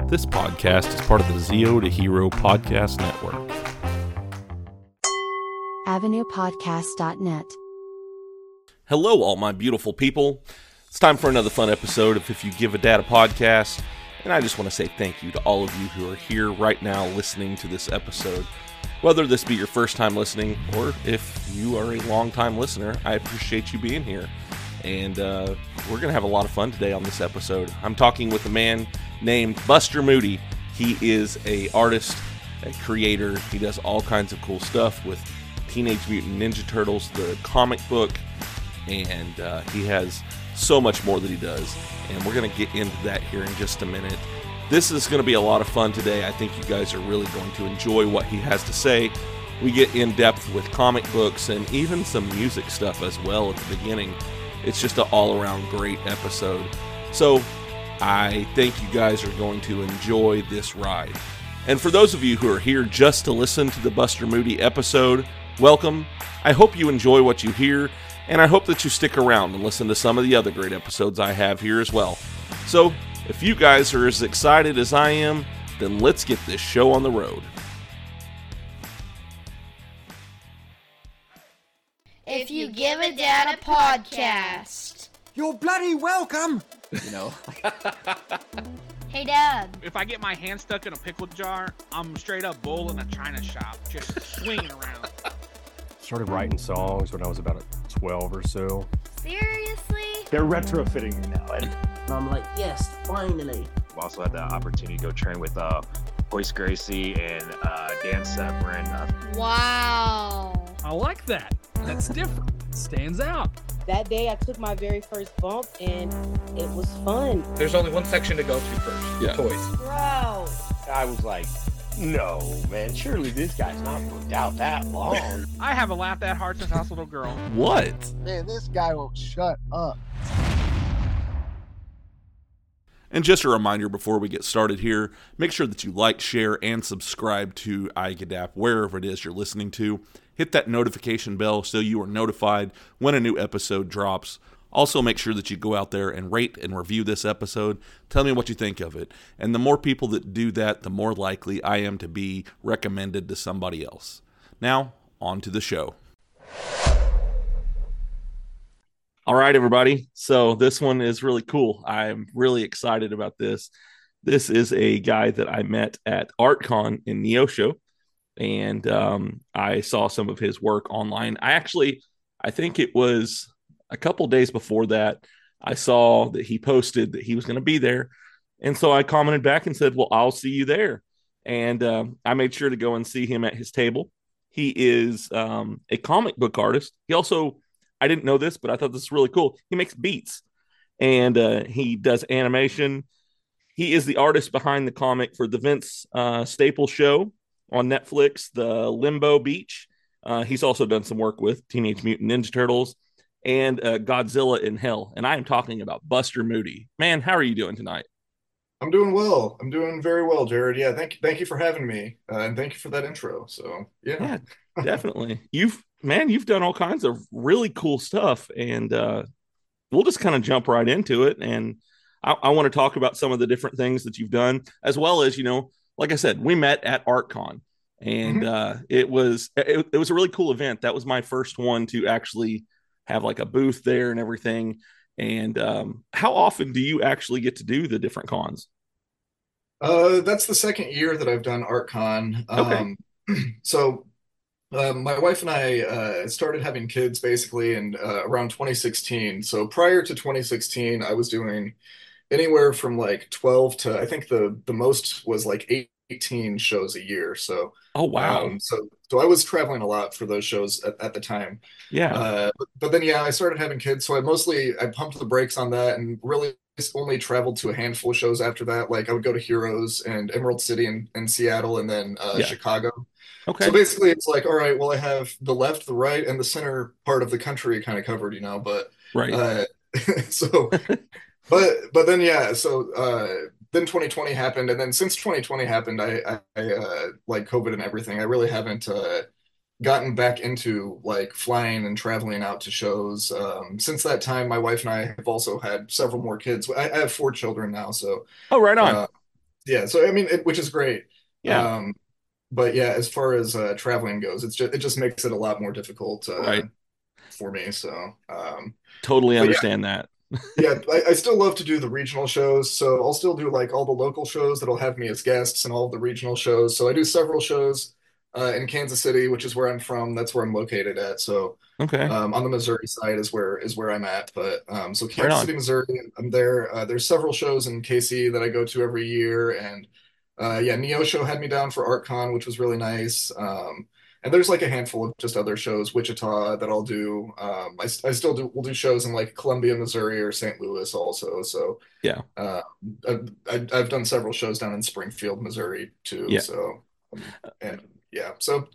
This podcast is part of the Zeo to Hero podcast network. AvenuePodcast.net. Hello, all my beautiful people. It's time for another fun episode of If You Give a Dad a Podcast, and I just want to say thank you to all of you who are here right now listening to this episode. Whether this be your first time listening, or if you are a long-time listener, I appreciate you being here. And we're going to have a lot of fun today on this episode. I'm talking with a man named Buster Moody. He is an artist, a creator. He does all kinds of cool stuff with Teenage Mutant Ninja Turtles, the comic book, and he has so much more that he does. And we're going to get into that here in just a minute. This is going to be a lot of fun today. I think you guys are really going to enjoy what he has to say. We get in depth with comic books and even some music stuff as well at the beginning. It's just an all-around great episode. So I think you guys are going to enjoy this ride. And for those of you who are here just to listen to the Buster Moody episode, welcome. I hope you enjoy what you hear, and I hope that you stick around and listen to some of the other great episodes I have here as well. So if you guys are as excited as I am, then let's get this show on the road. If You Give a Dad a Podcast. You're bloody welcome! You know. Hey, Dad. If I get my hand stuck in a pickle jar, I'm straight up bull in a china shop, just swinging around. Started writing songs when I was about 12 or so. Seriously? They're retrofitting me now, and I'm like, yes, finally. I also had the opportunity to go train with Hoist Gracie and Dan Severin. Wow. I like that. That's different. It stands out. That day I took my very first bump and it was fun. There's only one section to go to first. Yeah. Toys. Bro. I was like, no, man, surely this guy's not booked out that long. I haven't laughed that hard since I was a little girl. What? Man, this guy won't shut up. And just a reminder before we get started here, make sure that you like, share, and subscribe to iGadap wherever it is you're listening to. Hit that notification bell so you are notified when a new episode drops. Also, make sure that you go out there and rate and review this episode. Tell me what you think of it. And the more people that do that, the more likely I am to be recommended to somebody else. Now, on to the show. All right, everybody. So this one is really cool. I'm really excited about this. This is a guy that I met at ArtCon in Neosho. And I saw some of his work online. I think it was a couple days before that, I saw that he posted that he was going to be there. And so I commented back and said, well, I'll see you there. And I made sure to go and see him at his table. He is a comic book artist. He also, I didn't know this, but I thought this was really cool. He makes beats and he does animation. He is the artist behind the comic for the Vince Staples show on Netflix, the Limbo Beach. He's also done some work with Teenage Mutant Ninja Turtles and Godzilla in Hell. And I am talking about Buster Moody. Man, how are you doing tonight? I'm doing well. I'm doing very well, Jared. Yeah, thank you for having me, and thank you for that intro. So, yeah, definitely. You've done all kinds of really cool stuff, and we'll just kind of jump right into it. And I want to talk about some of the different things that you've done, as well as, like I said, we met at ArtCon, and it was a really cool event. That was my first one to actually have like a booth there and everything. And how often do you actually get to do the different cons? That's the second year that I've done ArtCon. Okay. So my wife and I started having kids basically in around 2016. So prior to 2016, I was doing anywhere from like 12 to, I think the most was like 18 shows a year. So, oh, wow. So I was traveling a lot for those shows at the time. Yeah. But then, I started having kids. So I pumped the brakes on that and really only traveled to a handful of shows after that. Like I would go to Heroes and Emerald City in Seattle and then Chicago. Okay. So basically it's like, all right, well, I have the left, the right, and the center part of the country kind of covered, but right. So But then so then 2020 happened, and then since 2020 happened, I like COVID and everything, I really haven't gotten back into like flying and traveling out to shows. Since that time, my wife and I have also had several more kids. I have 4 children now, so oh, right on. Yeah, so I mean, which is great. Yeah. But yeah, as far as traveling goes, it just makes it a lot more difficult Right. for me. So, Totally but yeah, understand that. yeah, I still love to do the regional shows. So I'll still do like all the local shows that'll have me as guests and all of the regional shows. So I do several shows in Kansas City, which is where I'm from. That's where I'm located at. So Okay. on the Missouri side is where I'm at. But so Right Kansas on. City, Missouri, I'm there. There's several shows in KC that I go to every year, and yeah, Neosho had me down for ArtCon, which was really nice. And there's like a handful of just other shows, Wichita, that I'll do. I still do. We'll do shows in like Columbia, Missouri, or St. Louis also. So Yeah. uh, I've done several shows down in Springfield, Missouri too. Yeah. So and yeah, so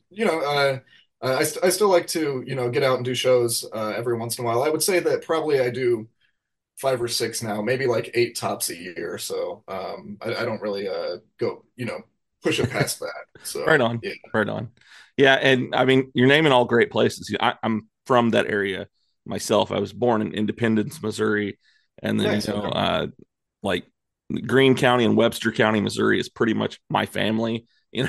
I still like to get out and do shows every once in a while. I would say that probably I do 5 or 6 now, maybe like 8 tops a year. So I don't really go push it past that. Right So on. yeah. Right on. Yeah. And I mean, you're naming all great places. I'm from that area myself. I was born in Independence, Missouri. And then, Nice. Okay. Like Greene County and Webster County, Missouri is pretty much my family,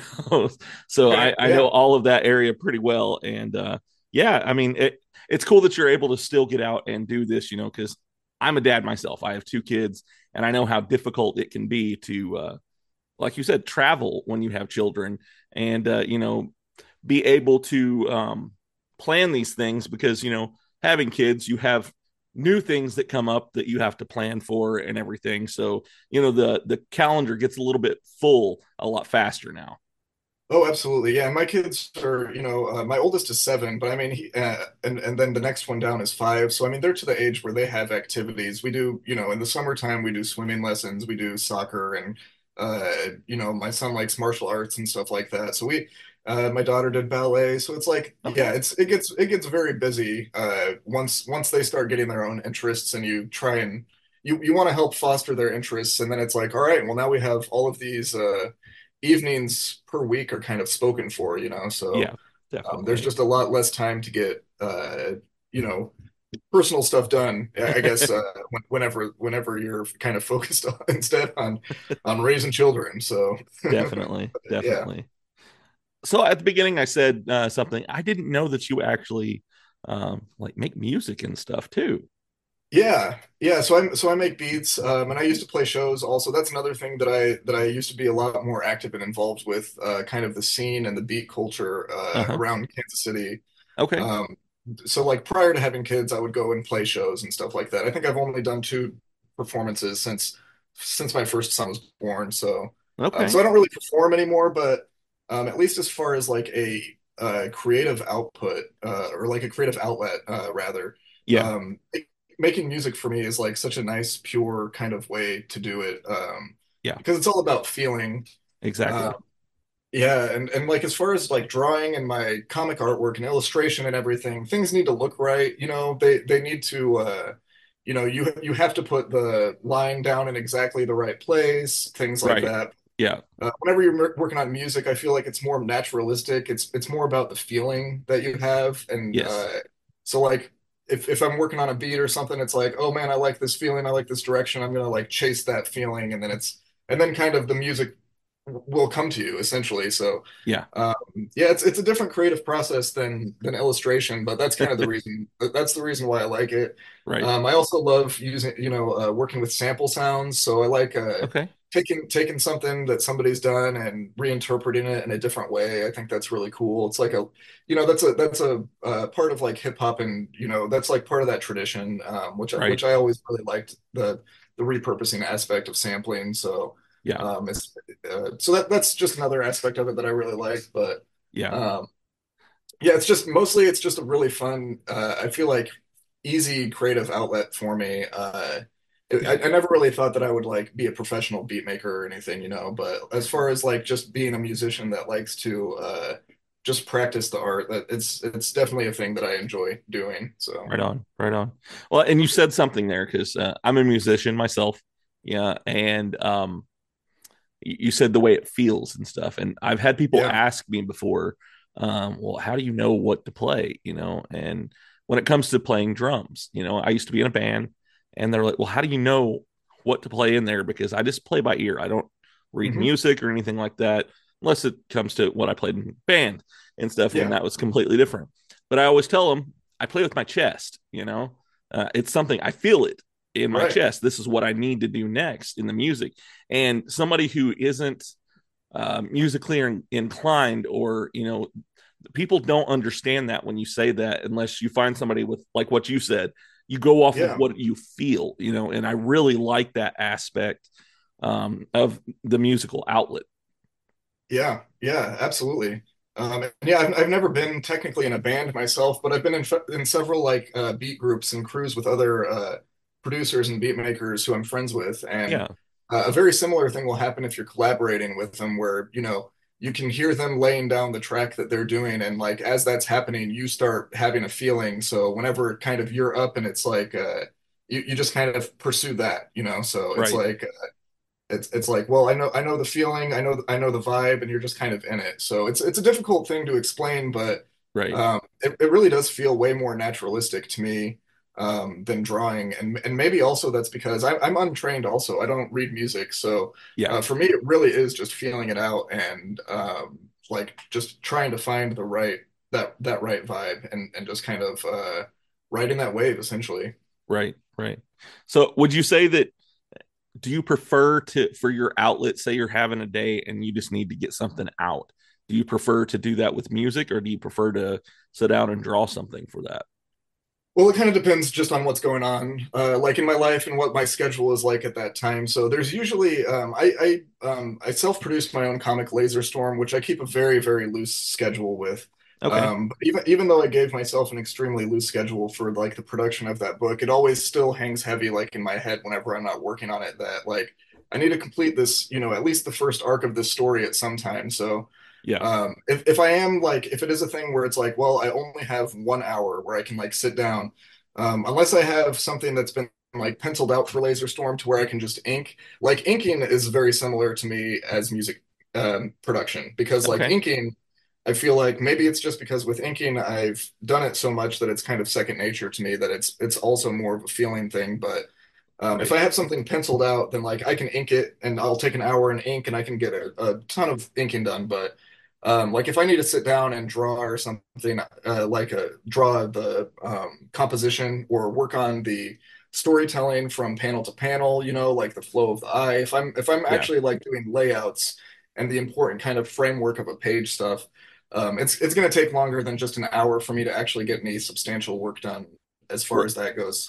So Okay. I know Yeah. all of that area pretty well. And yeah, I mean, it's cool that you're able to still get out and do this, because I'm a dad myself. I have 2 kids, and I know how difficult it can be to, like you said, travel when you have children and, be able to plan these things because, having kids, you have new things that come up that you have to plan for and everything. So, the calendar gets a little bit full a lot faster now. Oh, absolutely. Yeah, my kids are, my oldest is 7, but I mean, and then the next one down is 5. So I mean, they're to the age where they have activities. We do, in the summertime, we do swimming lessons, we do soccer, and my son likes martial arts and stuff like that. So my daughter did ballet. So it's like, Okay. yeah, it gets very busy once they start getting their own interests, and you try and you want to help foster their interests, and then it's like, all right, well now we have all of these evenings per week are kind of spoken for, Yeah, so there's definitely. just a lot less time to get you know personal stuff done, I guess, whenever you're kind of focused on instead on raising children. So Definitely. yeah. Definitely. So at the beginning, I said something. I didn't know that you actually like make music and stuff too. Yeah. So I make beats, and I used to play shows also. That's another thing that I used to be a lot more active and involved with, kind of the scene and the beat culture Uh-huh. around Kansas City. Okay. So like prior to having kids, I would go and play shows and stuff like that. I think I've only done 2 performances since my first son was born. So Okay. so I don't really perform anymore, but at least as far as like a creative output, or like a creative outlet, rather. Yeah. Um, Making music for me is like such a nice, pure kind of way to do it, Yeah. because it's all about feeling. Exactly. Uh, yeah, and like as far as like drawing and my comic artwork and illustration and everything, things need to look right. They need to you have to put the line down in exactly the right place, things like Right. that. Yeah. Whenever you're working on music, I feel like it's more naturalistic. It's more about the feeling that you have, and Yes. so like if I'm working on a beat or something, it's like, oh man, I like this feeling, I like this direction. I'm gonna like chase that feeling, and then kind of the music will come to you essentially. So Yeah. um, yeah, it's a different creative process than illustration, but that's kind of the reason. That's the reason why I like it. Right. I also love using, working with sample sounds. So I like Okay. taking something that somebody's done and reinterpreting it in a different way. I think that's really cool. It's like that's a part of like hip hop, and that's like part of that tradition, Right. which I always really liked the repurposing aspect of sampling. So Yeah. so that's just another aspect of it that I really like. But Yeah. um, yeah, it's just a really fun, I feel like, easy creative outlet for me. Yeah. I never really thought that I would like be a professional beat maker or anything, but as far as like just being a musician that likes to just practice the art, that it's definitely a thing that I enjoy doing. So Right on. Right on. Well, and you said something there because I'm a musician myself. Yeah. And you said the way it feels and stuff. And I've had people yeah. ask me before, well, how do you know what to play? And when it comes to playing drums, I used to be in a band and they're like, well, how do you know what to play in there? Because I just play by ear. I don't read music or anything like that, unless it comes to what I played in band and stuff. And that was completely different. But I always tell them I play with my chest, it's something I feel it in my chest. This is what I need to do next in the music. And somebody who isn't musically inclined, or, people don't understand that when you say that, unless you find somebody with, like what you said, you go off of what you feel, and I really like that aspect of the musical outlet. Yeah, absolutely. I've never been technically in a band myself, but I've been in several like beat groups and crews with other producers and beat makers who I'm friends with. And a very similar thing will happen if you're collaborating with them, where, you can hear them laying down the track that they're doing. And like, as that's happening, you start having a feeling. So whenever kind of you're up and it's like, you just kind of pursue that, so it's like, it's like, well, I know the feeling, I know the vibe, and you're just kind of in it. So it's a difficult thing to explain, but it really does feel way more naturalistic to me than drawing. And maybe also that's because I'm untrained also. I don't read music. So for me, it really is just feeling it out and like just trying to find the right, that right vibe and just kind of riding that wave essentially. Right. So would you say that, do you prefer for your outlet, say you're having a day and you just need to get something out, do you prefer to do that with music, or do you prefer to sit down and draw something for that? Well, it kind of depends just on what's going on, like in my life and what my schedule is like at that time. So there's usually, I self-produce my own comic Laser Storm, which I keep a very, very loose schedule with. But even though I gave myself an extremely loose schedule for like the production of that book, it always still hangs heavy like in my head whenever I'm not working on it, that like I need to complete this, at least the first arc of this story at some time. So if I am like, if it is a thing where it's like, well, I only have 1 hour where I can like sit down, unless I have something that's been like penciled out for Laser Storm to where I can just ink. Like inking is very similar to me as music production, because like inking, I feel like maybe it's just because with inking I've done it so much that it's kind of second nature to me, that it's also more of a feeling thing. But if I have something penciled out, then like I can ink it and I'll take an hour and ink and I can get a ton of inking done. But like if I need to sit down and draw or something, draw the composition or work on the storytelling from panel to panel, like the flow of the eye. If I'm actually like doing layouts and the important kind of framework of a page stuff, it's going to take longer than just an hour for me to actually get any substantial work done as far as that goes.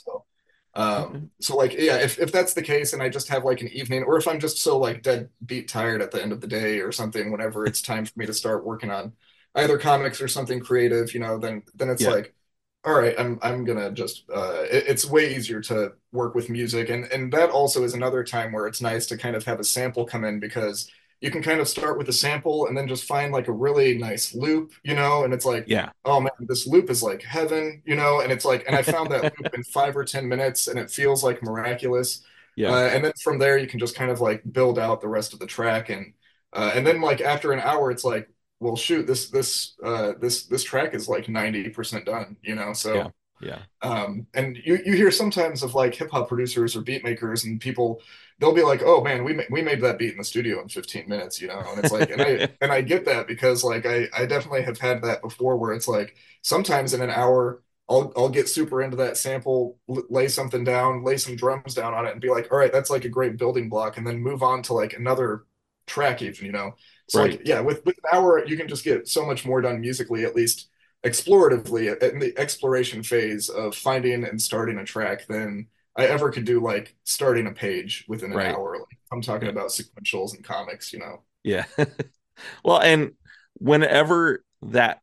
So like, if that's the case and I just have like an evening, or if I'm just so like dead beat tired at the end of the day or something, whenever it's time for me to start working on either comics or something creative, then it's like, all right, I'm gonna just it's way easier to work with music, and that also is another time where it's nice to kind of have a sample come in, because you can kind of start with a sample and then just find like a really nice loop, and it's like, oh man, this loop is like heaven, and it's like, and I found that loop in 5 or 10 minutes and it feels like miraculous. And then from there you can just kind of like build out the rest of the track, and then like after an hour it's like, well shoot, this track is like 90% done, so and you hear sometimes of like hip hop producers or beat makers and people, they'll be like, oh man, we made that beat in the studio in 15 minutes, and it's like, and I get that, because like I definitely have had that before, where it's like sometimes in an hour I'll get super into that sample, lay something down, lay some drums down on it and be like, all right, that's like a great building block, and then move on to like another track even, so like with an hour you can just get so much more done musically, at least exploratively, in the exploration phase of finding and starting a track, than I ever could do like starting a page within an hour. Like, I'm talking about sequentials and comics, Yeah. Well, and whenever that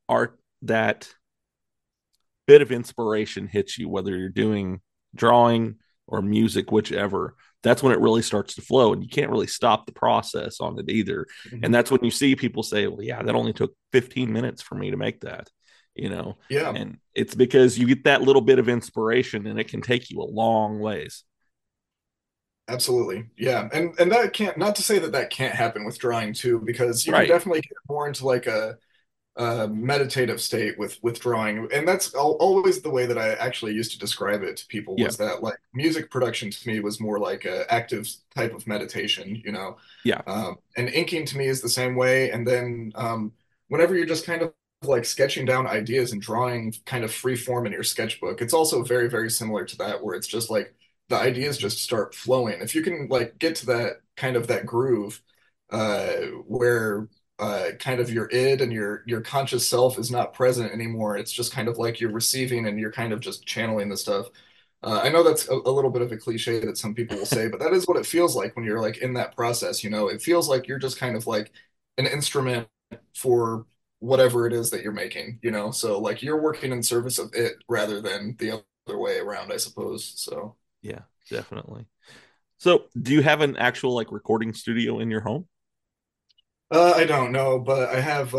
bit of inspiration hits you, whether you're doing drawing or music, whichever, that's when it really starts to flow, and you can't really stop the process on it either. And that's when you see people say, well, yeah, that only took 15 minutes for me to make that. And it's because you get that little bit of inspiration and it can take you a long ways. Absolutely. Yeah. And that can't, not to say that can't happen with drawing too, because you can definitely get more into like meditative state with drawing, and that's always the way that I actually used to describe it to people, Yeah. was that like music production to me was more like a active type of meditation, you know. Yeah. And inking to me is the same way. And then whenever you're just kind of like sketching down ideas and drawing kind of free form in your sketchbook, it's also very, very similar to that, where it's just like the ideas just start flowing. If you can like get to that kind of that groove, where kind of your id and your conscious self is not present anymore. It's just kind of like you're receiving and you're kind of just channeling the stuff. I know that's a little bit of a cliche that some people will say, but that is what it feels like when you're like in that process. You know, it feels like you're just kind of like an instrument for whatever it is that you're making, you know? So like you're working in service of it rather than the other way around, I suppose. So Yeah, definitely. So do you have an actual like recording studio in your home? I don't know, but I have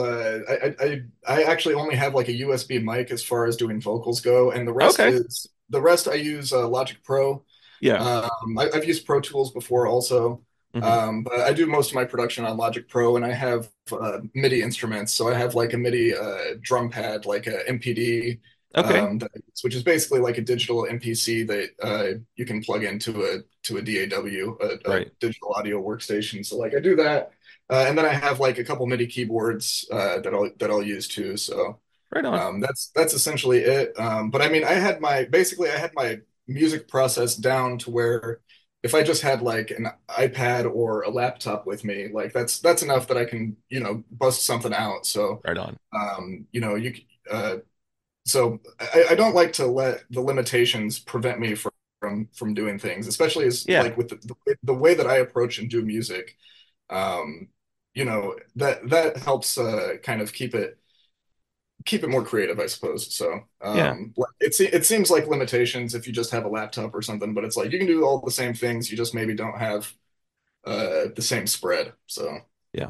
I actually only have like a USB mic as far as doing vocals go, and Okay. the rest I use Logic Pro. Yeah. I've used Pro Tools before also, Mhm. but I do most of my production on Logic Pro, and I have MIDI instruments. So I have like a MIDI drum pad, like a MPD, Okay. which is basically like a digital MPC that you can plug into a DAW, a Right. digital audio workstation. So like I do that, and then I have like a couple MIDI keyboards that I'll use too. So Right on. that's essentially it. But I mean, I had my music process down to where if I just had like an iPad or a laptop with me, like that's enough that I can, you know, bust something out. So, Right on. you know, so I don't like to let the limitations prevent me from doing things, especially as Yeah. like with the way that I approach and do music. Um, you know, that helps kind of keep it more creative, I suppose. So, Yeah. like it seems like limitations if you just have a laptop or something, but it's like you can do all the same things, you just maybe don't have the same spread. So, Yeah.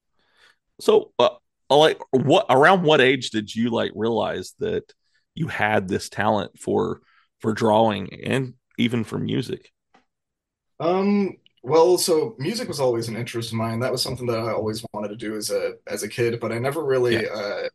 So like around what age did you like realize that you had this talent for drawing and even for music? well, so music was always an interest of mine. That was something that I always wanted to do as a kid, but I never Yeah. really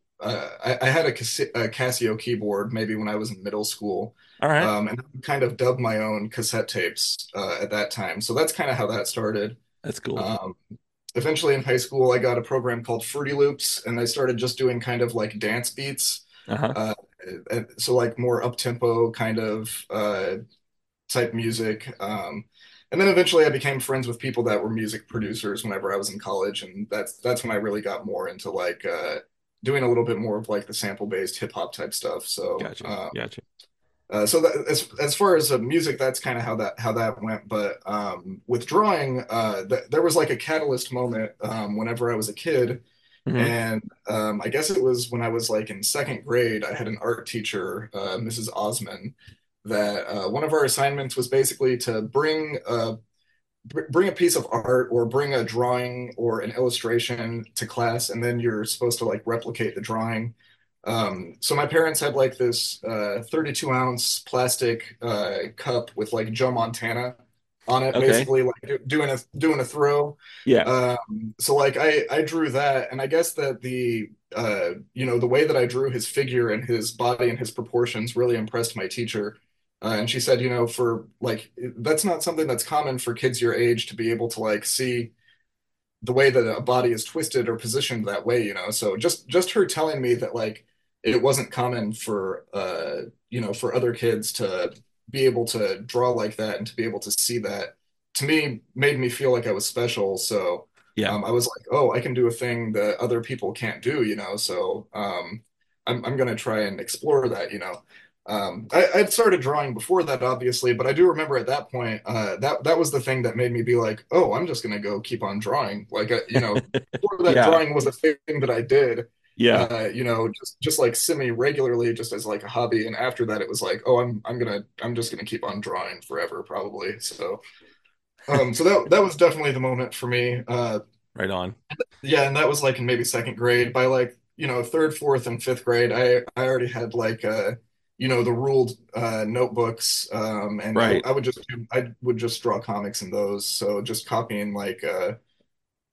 I had a Casio keyboard maybe when I was in middle school. All right. And I kind of dubbed my own cassette tapes at that time. So that's kind of how that started. That's cool. Eventually in high school, I got a program called Fruity Loops, and I started just doing kind of like dance beats. Uh-huh. And so like more up-tempo kind of type music. And then eventually I became friends with people that were music producers whenever I was in college, and that's when I really got more into like doing a little bit more of like the sample-based hip hop type stuff. So Gotcha. so that, as far as music, that's kind of how that went. But with drawing, there was like a catalyst moment whenever I was a kid, Mhm. and I guess it was when I was like in second grade. I had an art teacher, Mrs. Osman, that one of our assignments was basically to bring a piece of art or bring a drawing or an illustration to class, and then you're supposed to like replicate the drawing. So my parents had like this 32-ounce plastic cup with like Joe Montana on it, Okay. basically like doing a throw. Yeah. So like I drew that, and I guess that the you know, the way that I drew his figure and his body and his proportions really impressed my teacher. And she said, you know, for like that's not something that's common for kids your age to be able to like see the way that a body is twisted or positioned that way, you know. So just her telling me that like it wasn't common for you know, for other kids to be able to draw like that and to be able to see that, to me made me feel like I was special. So Yeah. I was like, oh, I can do a thing that other people can't do, you know. So I'm gonna try and explore that, you know. I'd started drawing before that, obviously, but I do remember at that point, that was the thing that made me be like, oh, I'm just gonna go keep on drawing. Like, you know, before that, Yeah. drawing was a thing that I did, Yeah. you know, just like semi regularly, just as like a hobby. And after that, it was like, oh, I'm just gonna keep on drawing forever, probably. So, so that was definitely the moment for me. Right on. Yeah, and that was like in maybe second grade. By like, you know, third, fourth, and fifth grade, I already had like you know, the ruled notebooks, and Right. I would just draw comics in those. So just copying like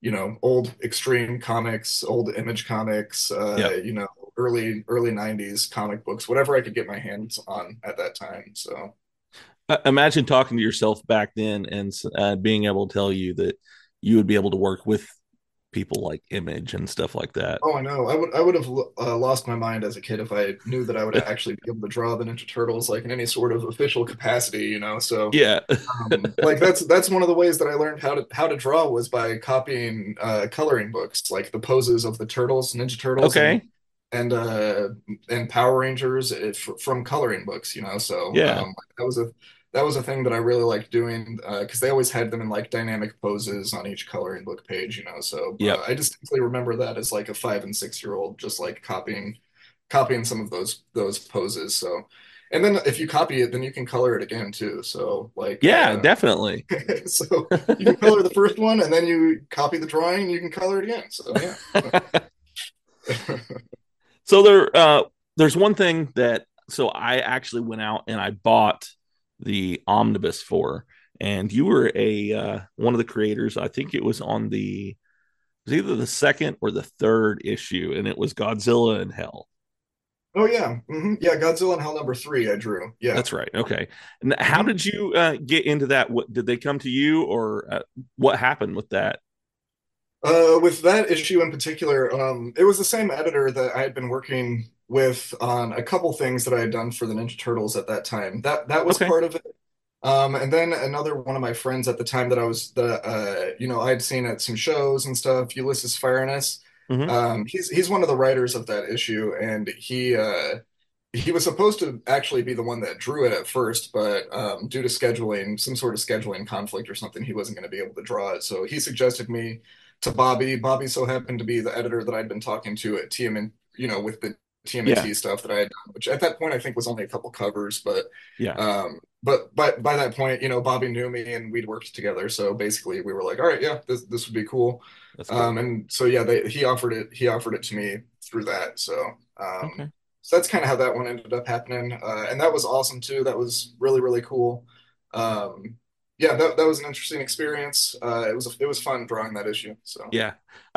old Extreme comics, old Image comics, Yep. early 90s comic books, whatever I could get my hands on at that time. So Imagine talking to yourself back then and being able to tell you that you would be able to work with people like Image and stuff like that. oh, I know. I would have lost my mind as a kid if I knew that I would actually be able to draw the Ninja Turtles like in any sort of official capacity, So Yeah. like that's one of the ways that I learned how to draw was by copying coloring books, like the poses of the turtles, Ninja Turtles, Okay. and Power Rangers from coloring books, So Yeah. that was a thing that I really liked doing because they always had them in like dynamic poses on each coloring book page, So Yep. I distinctly remember that as like a 5 and 6 year old, just like copying some of those poses. So, and then if you copy it, then you can color it again too. So like Yeah, definitely. so you can color the first one, and then you copy the drawing, and you can color it again. So yeah. So there's one thing that I actually went out and I bought the omnibus for, and you were a one of the creators. I think it was it was either the second or the third issue, and it was Godzilla in Hell. Oh yeah, yeah, Godzilla in Hell #3 I drew. Yeah, That's right. Okay, and how did you get into that? What did they come to you, or what happened with that? With that issue in particular, it was the same editor that I had been working with on a couple things that I had done for the Ninja Turtles at that time. That was Okay. part of it. And then another one of my friends at the time that I had seen at some shows and stuff, Ulysses Fireness. Mm-hmm. He's one of the writers of that issue, and he was supposed to actually be the one that drew it at first, but due to some sort of scheduling conflict or something, he wasn't going to be able to draw it. So he suggested me to Bobby. Bobby so happened to be the editor that I'd been talking to at TMN, with the TMNT Yeah. stuff that I had done, which at that point I think was only a couple covers, but Yeah. by that point, Bobby knew me and we'd worked together. So basically we were like, all right, yeah, this would be cool. That's cool. And so yeah, he offered it to me through that. So Okay. so that's kind of how that one ended up happening. And that was awesome too. That was really, really cool. Yeah, that was an interesting experience. It was fun drawing that issue. So Yeah.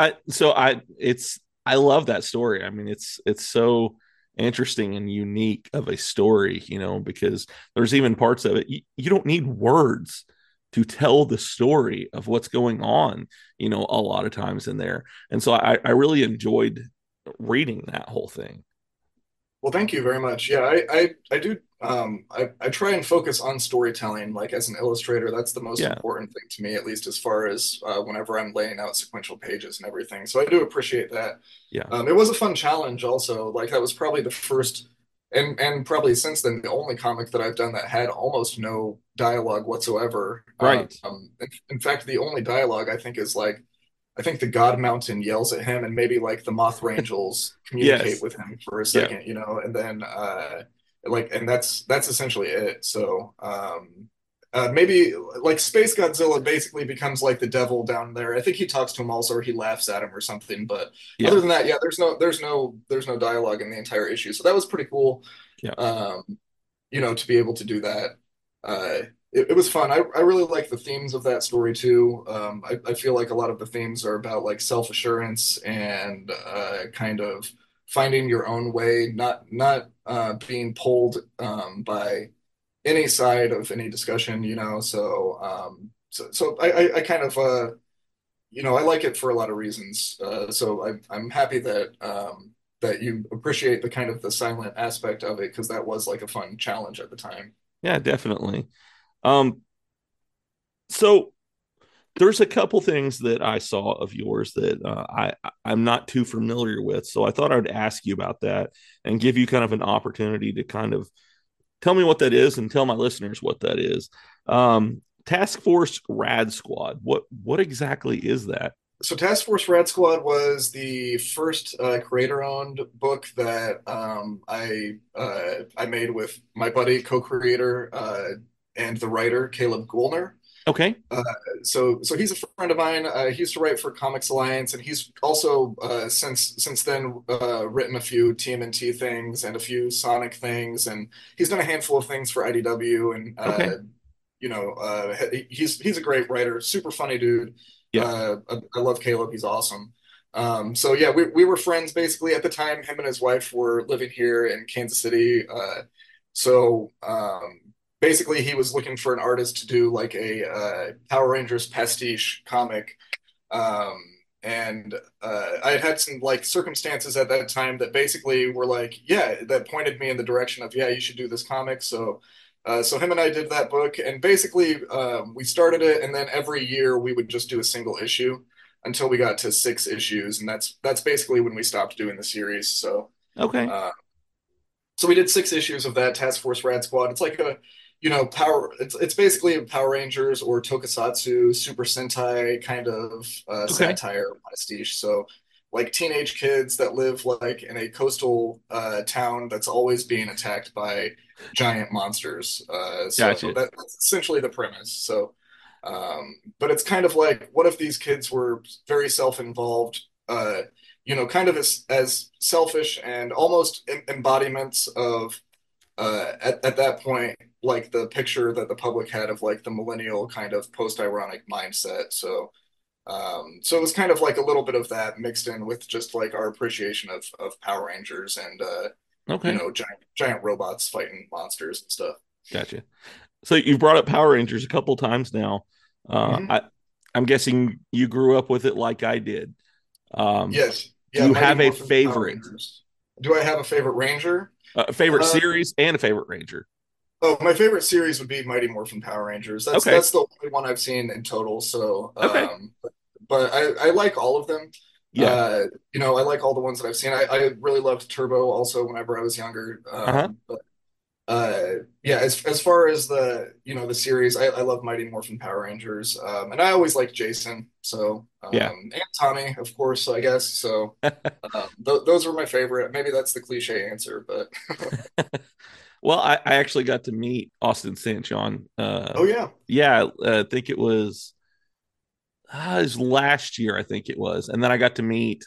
I love that story. I mean, it's so interesting and unique of a story, because there's even parts of it you don't need words to tell the story of what's going on, a lot of times in there. And so I really enjoyed reading that whole thing. well, thank you very much. Yeah, I do. I try and focus on storytelling, like as an illustrator. That's the most Yeah. important thing to me, at least as far as whenever I'm laying out sequential pages and everything. So I do appreciate that. Yeah. It was a fun challenge, also. Like that was probably the first, and probably since then the only comic that I've done that had almost no dialogue whatsoever. Right. In fact, the only dialogue I think is like I think the God Mountain yells at him, and maybe like the Mothra Angels communicate Yes. with him for a Yeah. second, and then and that's essentially it. So maybe like Space Godzilla basically becomes like the devil down there. I think he talks to him also, or he laughs at him or something. But Yeah. other than that, yeah, there's no dialogue in the entire issue. So that was pretty cool. Yeah. To be able to do that. It was fun. I really like the themes of that story too. I feel like a lot of the themes are about like self-assurance and kind of finding your own way, not being pulled by any side of any discussion, So I kind of I like it for a lot of reasons. So I'm happy that you appreciate the kind of the silent aspect of it because that was like a fun challenge at the time. Yeah, definitely. So there's a couple things that I saw of yours that I'm not too familiar with. So I thought I'd ask you about that and give you kind of an opportunity to kind of tell me what that is and tell my listeners what that is. Task Force Rad Squad. What exactly is that? So Task Force Rad Squad was the first creator-owned book that I made with my buddy, co-creator, and the writer Caleb Goulner. Okay. So he's a friend of mine. He used to write for Comics Alliance, and he's also since then written a few TMNT things and a few Sonic things, and he's done a handful of things for IDW. And Okay. he's a great writer, super funny dude. Yeah. I love Caleb. He's awesome. So yeah, we were friends basically at the time. Him and his wife were living here in Kansas City. So basically, he was looking for an artist to do like a Power Rangers pastiche comic. Um, and I had some like circumstances at that time that basically were like, yeah, that pointed me in the direction of, yeah, you should do this comic. So him and I did that book, and basically we started it, and then every year we would just do a single issue until we got to 6 issues, and that's basically when we stopped doing the series. So Okay. so we did 6 issues of that Task Force Rad Squad. It's like a, power. It's basically a Power Rangers or Tokusatsu Super Sentai kind of Okay. satire pastiche. So like teenage kids that live like in a coastal town that's always being attacked by giant monsters. So Gotcha. that's essentially the premise. So, but it's kind of like, what if these kids were very self-involved, kind of as selfish and almost embodiments of, at that point, like the picture that the public had of like the millennial kind of post-ironic mindset. So it was kind of like a little bit of that mixed in with just like our appreciation of Power Rangers and Okay. giant robots fighting monsters and stuff. Gotcha. So you've brought up Power Rangers a couple times now. I'm guessing you grew up with it like I did. Yes. Do Yeah, you Mighty have a Morphin Power favorite? Rangers. Do I have a favorite Ranger? Favorite series and a favorite Ranger? Oh, my favorite series would be Mighty Morphin Power Rangers. That's Okay. that's the only one I've seen in total. So, Okay. but I like all of them. Yeah. I like all the ones that I've seen. I really loved Turbo also whenever I was younger. Uh-huh. But yeah, as far as the series, I love Mighty Morphin Power Rangers. And I always liked Jason. So, Yeah. and Tommy, of course, I guess. So, those were my favorite. Maybe that's the cliche answer, but Well, I actually got to meet Austin St. John. oh yeah. Yeah, I think it was last year, I think it was. And then I got to meet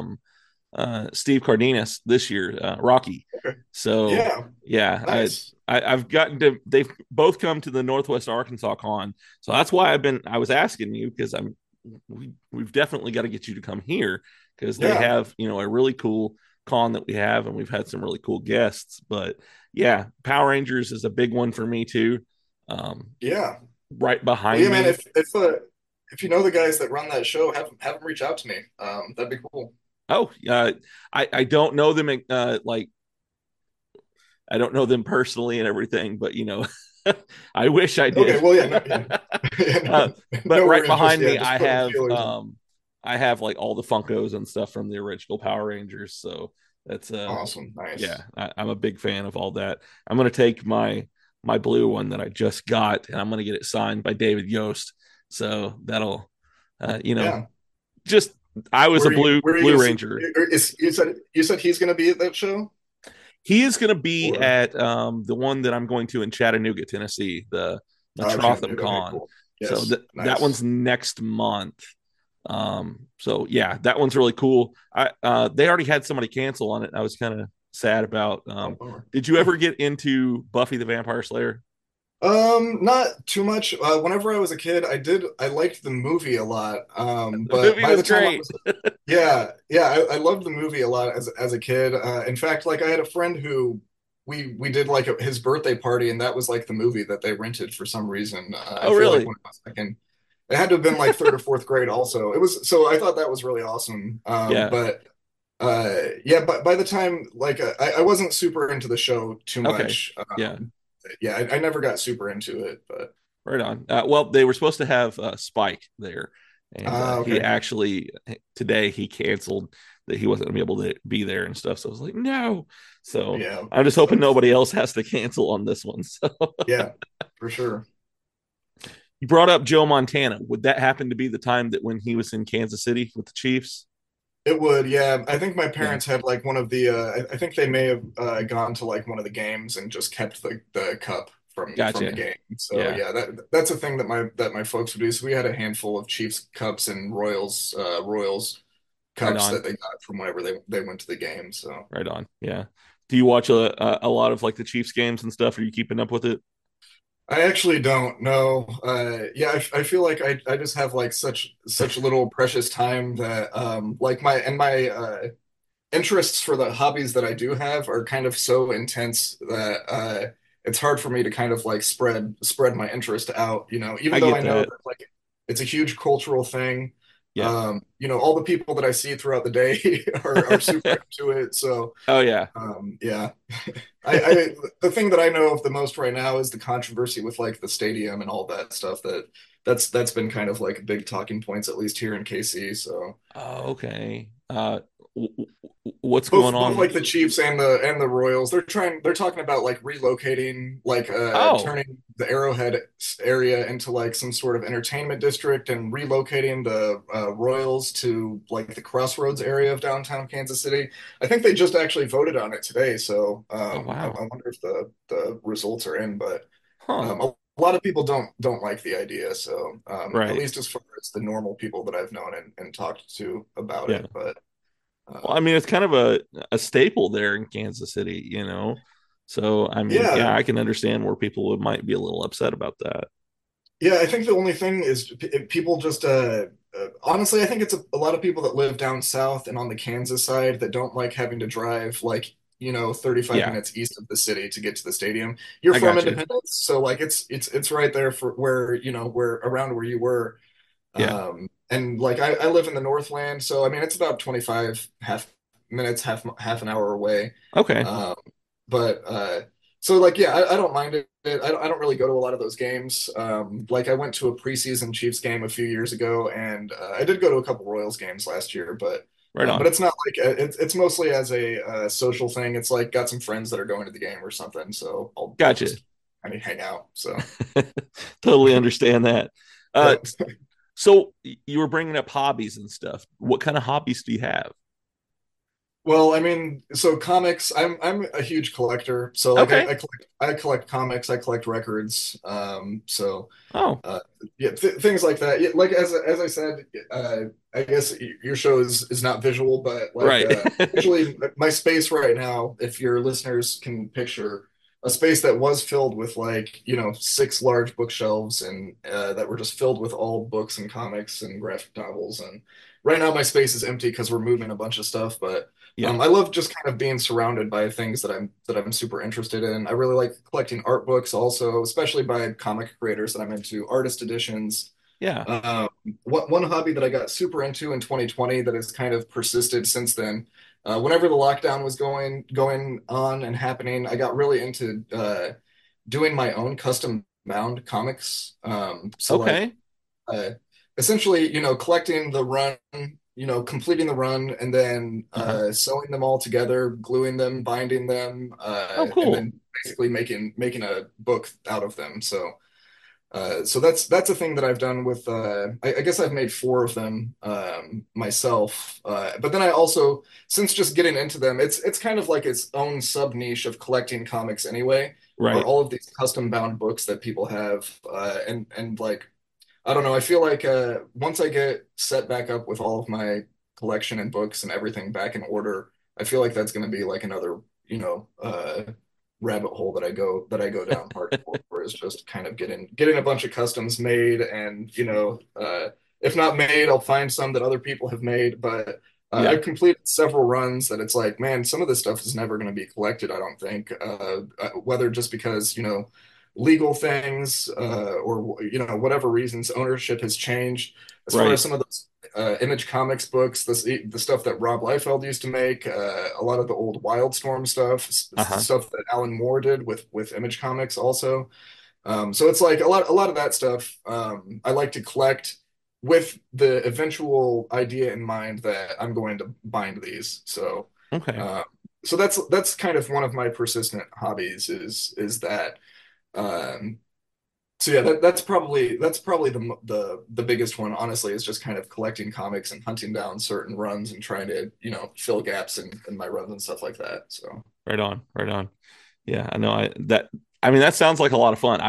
Steve Cardenas this year, Rocky. Okay. So Yeah. Nice. I've gotten to, they've both come to the Northwest Arkansas Con. So that's why I was asking you, because we've definitely got to get you to come here, because they Yeah. have, a really cool con that we have, and we've had some really cool guests. But yeah, Power Rangers is a big one for me too. Yeah. Right behind Yeah, me. man, if you know the guys that run that show, have them reach out to me. That'd be cool. Oh, I don't know them like I don't know them personally and everything, but I wish I did. Okay, well, yeah, no, but no right worries, behind just, me, just I putting have feelers in. I have like all the Funkos and stuff from the original Power Rangers. So that's Awesome, nice. yeah, I'm a big fan of all that. I'm gonna take my blue one that I just got, and I'm gonna get it signed by David Yost. So that'll Yeah. just I was a blue Where are you Blue gonna see- Ranger. you said he's going to be at that show? He is going to be Or- at the one that I'm going to in Chattanooga, Tennessee, the Trotham Chattanooga, okay, Con. cool. So Yes, that nice. one's next month. So yeah, that one's really cool. They already had somebody cancel on it. I was kind of sad about. Bummer. Did you ever get into Buffy the Vampire Slayer? Not too much. Whenever I was a kid, I liked the movie a lot. The But movie by was the time great. I loved the movie a lot as a kid. In fact, like I had a friend who we did like his birthday party, and that was like the movie that they rented for some reason. I Oh, feel really? like when I was like it had to have been like third or fourth grade. Also, it was so I thought that was really awesome. Yeah. But yeah, but by the time like I wasn't super into the show too Okay. much. Yeah. Yeah, I never got super into it, but Right on. Well, they were supposed to have Spike there, and okay. he actually today he canceled that he wasn't going to be able to be there and stuff. So I was like, no. So Yeah, I'm just hoping nobody else has to cancel on this one. So yeah, for sure. you brought up Joe Montana. Would that happen to be the time that when he was in Kansas City with the Chiefs? It would, yeah. I think my parents had like one of the I think they may have gone to like one of the games and just kept the cup from Gotcha. the game. So Yeah. yeah, that's a thing that my folks would do. So we had a handful of Chiefs cups and Royals cups on. that they got from whenever they went to the game. So Right on. Yeah. Do you watch a lot of like the Chiefs games and stuff? Are you keeping up with it? I actually don't know. Yeah, I feel like I just have like such little precious time that like my interests for the hobbies that I do have are kind of so intense that it's hard for me to kind of like spread my interest out, you know, even I though get I know that. that like it's a huge cultural thing. Yeah. You know, all the people that I see throughout the day are super into it. So Oh yeah. yeah. I the thing that I know of the most right now is the controversy with like the stadium and all that stuff that's been kind of like big talking points at least here in KC. So Oh, okay. What's going both on? like the Chiefs and the Royals, they're talking about like relocating like Oh, turning the Arrowhead area into like some sort of entertainment district and relocating the Royals to like the Crossroads area of downtown Kansas City. I think they just actually voted on it today, so oh I wow. wonder if the results are in, but Huh. a lot of people don't like the idea, so at Right. least as far as the normal people that I've known and talked to about Yeah. it, but Well, I mean, it's kind of a staple there in Kansas City, you know. So, I mean, yeah, yeah. I can understand where people might be a little upset about that. Yeah, I think the only thing is people just honestly, I think it's a lot of people that live down south and on the Kansas side that don't like having to drive like, you know, 35 Yeah, minutes east of the city to get to the stadium. You're I from got you. Independence, so like it's right there for where, you know, where around where you were. Yeah. And like I live in the Northland, so I mean it's about 25 half minutes, half an hour away. Okay. Um, but so like yeah, I don't mind it. I don't really go to a lot of those games. Like I went to a preseason Chiefs game a few years ago, and I did go to a couple Royals games last year, Right but on. it's not like it's mostly as a social thing. It's like got some friends that are going to the game or something, so I'll Gotcha. just kind of hang out. So Totally understand that. Uh, yep. so you were bringing up hobbies and stuff. What kind of hobbies do you have? Well, I mean, so comics, I'm a huge collector. So like Okay. I collect comics, I collect records. So Oh, uh yeah, things like that. Yeah, like as I said, I guess your show is not visual, but like right. usually my space right now, if your listeners can picture a space that was filled with like, you know, six large bookshelves and that were just filled with all books and comics and graphic novels. And right now my space is empty because we're moving a bunch of stuff, but Yeah. I love just kind of being surrounded by things that I'm super interested in. I really like collecting art books also, especially by comic creators that I'm into, artist editions. Yeah. Um, one hobby that I got super into in 2020 that has kind of persisted since then. Whenever the lockdown was going on and happening, I got really into doing my own custom bound comics. So like Okay. uh, essentially, you know, collecting the run, you know, completing the run, and then Uh-huh. sewing them all together, gluing them, binding them, Oh, and cool. then basically making a book out of them. So, so that's a thing that I've done with. I guess I've made four of them myself. But then I also, since just getting into them, it's kind of like its own sub niche of collecting comics anyway. Are Right. all of these custom bound books that people have, and like I don't know. I feel like once I get set back up with all of my collection and books and everything back in order, I feel like that's going to be like another, you know, rabbit hole that I go down hardcore, where it's just kind of getting a bunch of customs made, and you know, if not made, I'll find some that other people have made. But Yeah. I've completed several runs that it's like, man, some of this stuff is never going to be collected. I don't think, whether just because you know legal things or you know whatever reasons ownership has changed as far as Right. some of those Image Comics books, the stuff that Rob Liefeld used to make, a lot of the old Wildstorm stuff, Uh-huh. stuff that Alan Moore did with Image Comics also. So it's like a lot of that stuff I like to collect with the eventual idea in mind that I'm going to bind these. So Okay. uh, so that's kind of one of my persistent hobbies is that. Um, so yeah, that's probably the biggest one, honestly, is just kind of collecting comics and hunting down certain runs and trying to, you know, fill gaps in my runs and stuff like that. So Right on. Right on. Yeah, I know I mean that sounds like a lot of fun.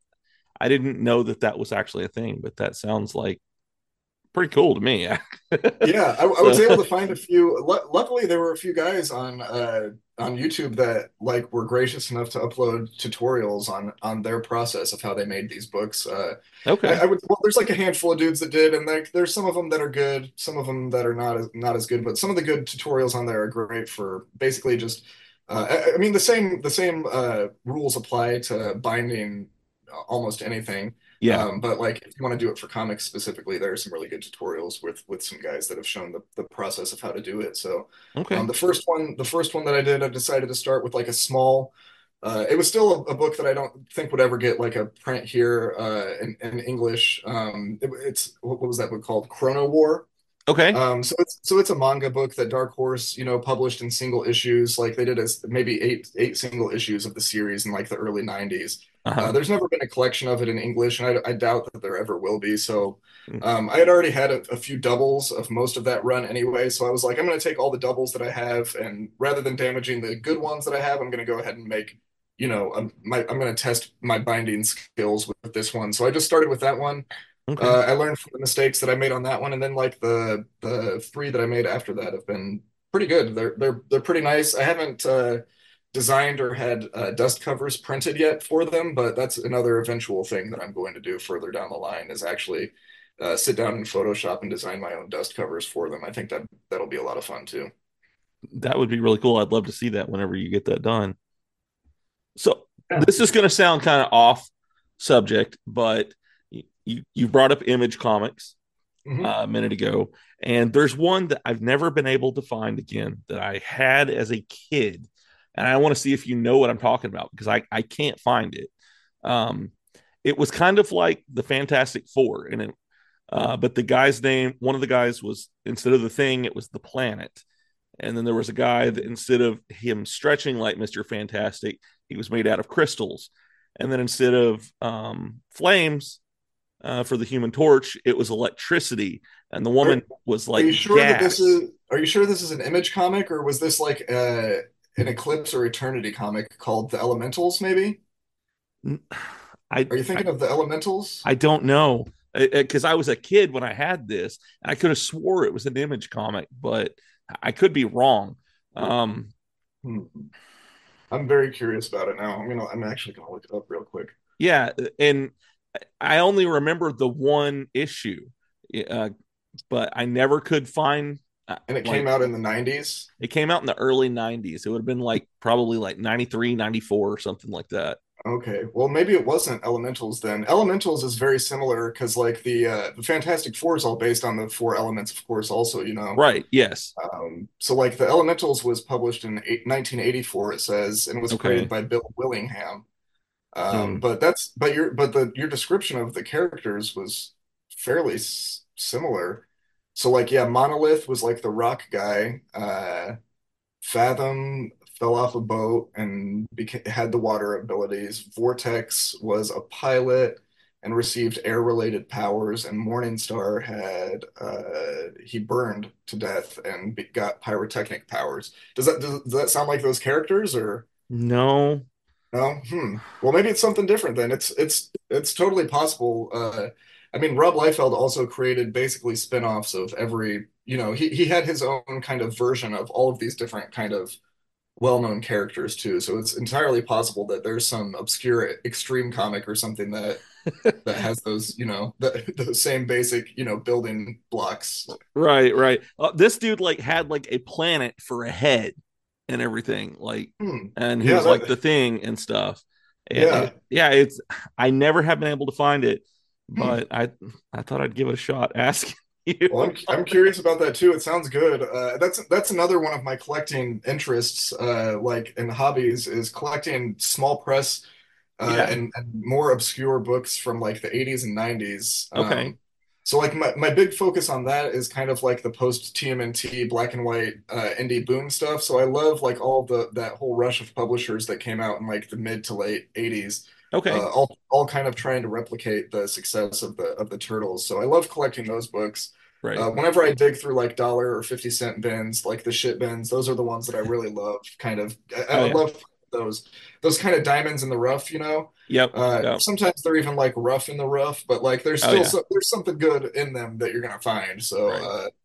I didn't know that that was actually a thing, but that sounds like pretty cool to me. yeah, I was So, able to find a few. Luckily, there were a few guys on on YouTube that like were gracious enough to upload tutorials on their process of how they made these books. Okay. Well, there's like a handful of dudes that did, and like there's some of them that are good, some of them that are not as good, but some of the good tutorials on there are great for basically just. I mean, the same rules apply to binding almost anything. Yeah. But like if you want to do it for comics specifically, there are some really good tutorials with some guys that have shown the process of how to do it. So Okay. the first one that I did, I decided to start with like a small. It was still a book that I don't think would ever get like a print here in English. It's what was that book called? Chrono War. Okay. So it's a manga book that Dark Horse, published in single issues. Like they did as maybe eight single issues of the series in like the early 90s. There's never been a collection of it in English, and I doubt that there ever will be. So I had already had a few doubles of most of that run anyway. So I was like, I'm going to take all the doubles that I have, and rather than damaging the good ones that I have, I'm going to go ahead and make, I'm going to test my binding skills with this one. So I just started with that one. Okay. I learned from the mistakes that I made on that one, and then like the three that I made after that have been pretty good. They're pretty nice. I haven't designed or had dust covers printed yet for them, but that's another eventual thing that I'm going to do further down the line is actually sit down in Photoshop and design my own dust covers for them. I think that'll be a lot of fun too. That would be really cool. I'd love to see that whenever you get that done. So this is going to sound kind of off subject, but you brought up Image Comics a minute ago, and there's one that I've never been able to find again that I had as a kid, and I want to see if you know what I'm talking about because I can't find it. It was kind of like the Fantastic Four, and but the guy's name, one of the guys was, instead of the Thing, it was the Planet, and then there was a guy that instead of him stretching like Mr. Fantastic, he was made out of crystals, and then instead of flames. For the Human Torch, it was electricity, and the woman was like, Are you sure gas. Are you sure this is an Image comic, or was this like an Eclipse or Eternity comic called The Elementals? Maybe. Are you thinking of The Elementals? I don't know, because I was a kid when I had this, and I could have swore it was an Image comic, but I could be wrong. I'm very curious about it now. I'm actually gonna look it up real quick. Yeah, and I only remember the one issue, but I never could find. And it came out in the 90s? It came out in the early 90s. It would have been like probably like 93, 94 or something like that. Okay, well maybe it wasn't Elementals then. Elementals is very similar because like the Fantastic Four is all based on the four elements, of course, also, Right, yes. So like the Elementals was published in 1984, it says, and was created by Bill Willingham. But your description of the characters was fairly similar. So like, yeah, Monolith was like the rock guy. Fathom fell off a boat and had the water abilities. Vortex was a pilot and received air-related powers. And Morningstar had he burned to death and got pyrotechnic powers. Does that sound like those characters or no? No? Well, maybe it's something different then. It's totally possible. I mean, Rob Liefeld also created basically spin-offs of every, he had his own kind of version of all of these different kind of well-known characters too. So it's entirely possible that there's some obscure extreme comic or something that has those, those same basic, building blocks. Right. This dude like had like a planet for a head and everything, like, and he was like the Thing and stuff. And it's I never have been able to find it, but I thought I'd give it a shot asking you. Well, I'm curious about that too. It sounds good. That's another one of my collecting interests, like in hobbies, is collecting small press and more obscure books from like the 80s and 90s. Okay. So like my big focus on that is kind of like the post TMNT black and white indie boom stuff. So I love like all that whole rush of publishers that came out in like the mid to late 80s. Okay. All kind of trying to replicate the success of the Turtles. So I love collecting those books. Right. Whenever I dig through like dollar or 50-cent bins, like the shit bins, those are the ones that I really love. Kind of, I love those kind of diamonds in the rough, Yep. Sometimes they're even like rough in the rough, but like there's still there's something good in them that you're gonna find. So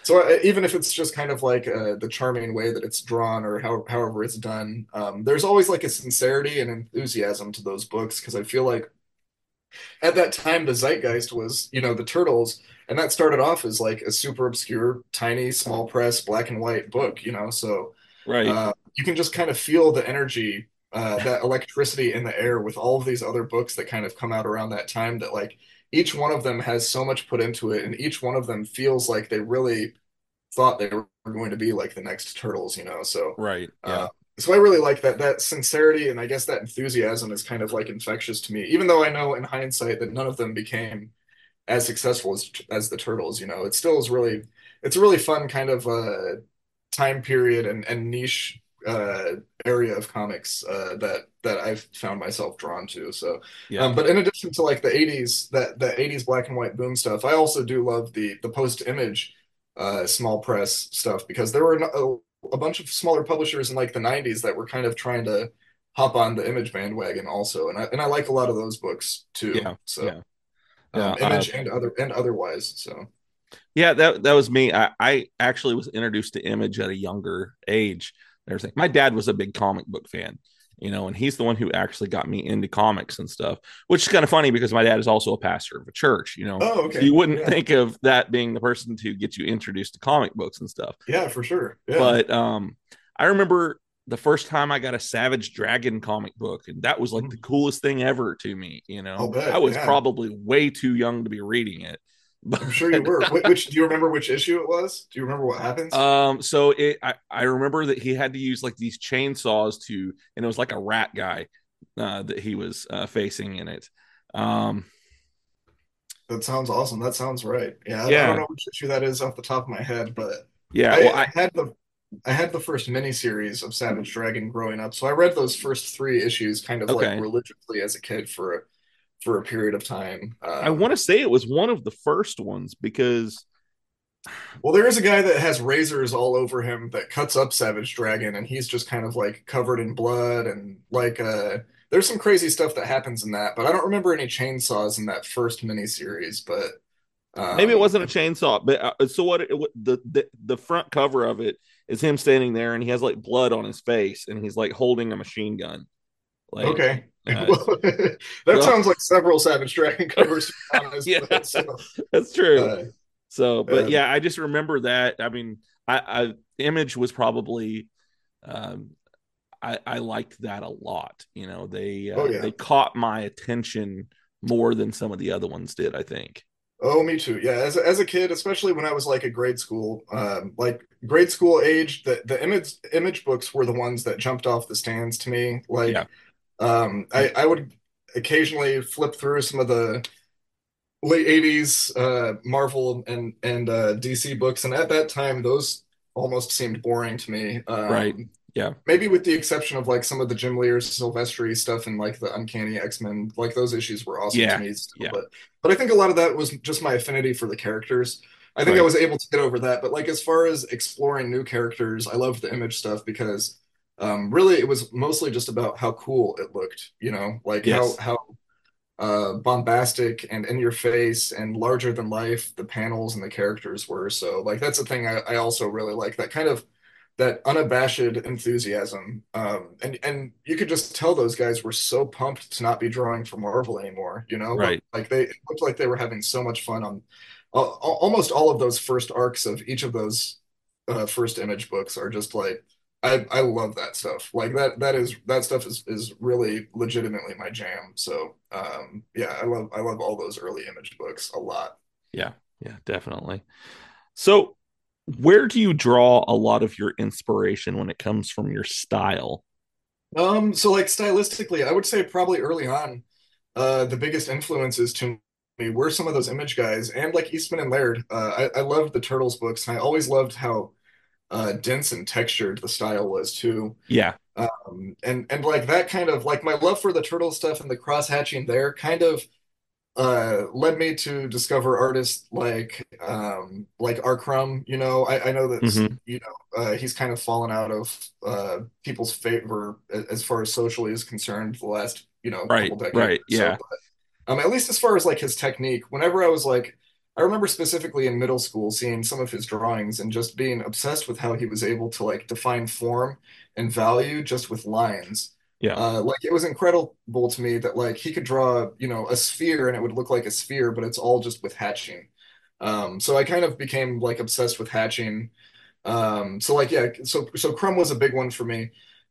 So even if it's just kind of like the charming way that it's drawn or however it's done, there's always like a sincerity and enthusiasm to those books because I feel like at that time the zeitgeist was, the Turtles, and that started off as like a super obscure, tiny, small press, black and white book, so Right. you can just kind of feel the energy, that electricity in the air with all of these other books that kind of come out around that time that like each one of them has so much put into it, and each one of them feels like they really thought they were going to be like the next Turtles, so Right. Yeah. so I really like that sincerity, and I guess that enthusiasm is kind of like infectious to me, even though I know in hindsight that none of them became as successful as the Turtles. It still is really it's a really fun kind of time period and niche area of comics that I've found myself drawn to. So, Yeah. but in addition to like the '80s, the '80s black and white boom stuff, I also do love the post-image small press stuff because there were a bunch of smaller publishers in like the '90s that were kind of trying to hop on the Image bandwagon also, and I like a lot of those books too. Yeah. So, Yeah. Image and otherwise. So. Yeah, that was me. I actually was introduced to Image at a younger age. There's like my dad was a big comic book fan, and he's the one who actually got me into comics and stuff, which is kind of funny because my dad is also a pastor of a church, Oh, okay. So you wouldn't think of that being the person to get you introduced to comic books and stuff. Yeah, for sure. Yeah. But I remember the first time I got a Savage Dragon comic book, and that was like the coolest thing ever to me. I'll bet, I was yeah. probably way too young to be reading it. I'm sure you were. Which do you remember which issue it was? Do you remember what happens? So I remember that he had to use like these chainsaws and it was like a rat guy that he was facing in it. That sounds awesome. That sounds right. Yeah, I don't know which issue that is off the top of my head, but yeah, I had the first miniseries of Savage Dragon growing up, so I read those first 3 issues kind of like religiously as a kid for a period of time. I want to say it was one of the first ones because, well, there is a guy that has razors all over him that cuts up Savage Dragon, and he's just kind of like covered in blood, and like there's some crazy stuff that happens in that, but I don't remember any chainsaws in that first miniseries. But maybe it wasn't a chainsaw. But so what? The front cover of it is him standing there, and he has like blood on his face, and he's like holding a machine gun. Like, okay. That sounds like several Savage Dragon covers, to be honest. Yeah, that's true. But yeah, I just remember that. I mean, I Image was probably, I liked that a lot. They caught my attention more than some of the other ones did, I think. Oh, me too. Yeah, as a kid, especially when I was like a grade school age, the image books were the ones that jumped off the stands to me. Like, yeah. I would occasionally flip through some of the late '80s Marvel and DC books, and at that time, those almost seemed boring to me. Right. Yeah. Maybe with the exception of like some of the Jim Lear Silvestri stuff and like the Uncanny X-Men, like those issues were awesome to me still. Yeah. But I think a lot of that was just my affinity for the characters. I think I was able to get over that. But like as far as exploring new characters, I loved the Image stuff because really it was mostly just about how cool it looked, like how bombastic and in your face and larger than life the panels and the characters were. So like that's the thing I also really like, that kind of that unabashed enthusiasm. And you could just tell those guys were so pumped to not be drawing for Marvel anymore, Right. Like it looked like they were having so much fun on almost all of those first arcs of each of those first Image books are just like, I love that stuff. Like that stuff is really legitimately my jam. So yeah, I love all those early Image books a lot. Yeah, definitely. So where do you draw a lot of your inspiration when it comes from your style? So like stylistically, I would say probably early on, the biggest influences to me were some of those Image guys and like Eastman and Laird. I loved the Turtles books, and I always loved how dense and textured the style was too. Yeah. And like that kind of like my love for the turtle stuff and the cross hatching there kind of led me to discover artists like Arkrum. I know that he's kind of fallen out of people's favor as far as socially is concerned the last couple decades. Right. Yeah. So, but, at least as far as like his technique, whenever I was like I remember specifically in middle school seeing some of his drawings and just being obsessed with how he was able to like define form and value just with lines. Yeah. Like it was incredible to me that like he could draw, you know, a sphere and it would look like a sphere, but it's all just with hatching. So I kind of became like obsessed with hatching. So like yeah, so Crumb was a big one for me.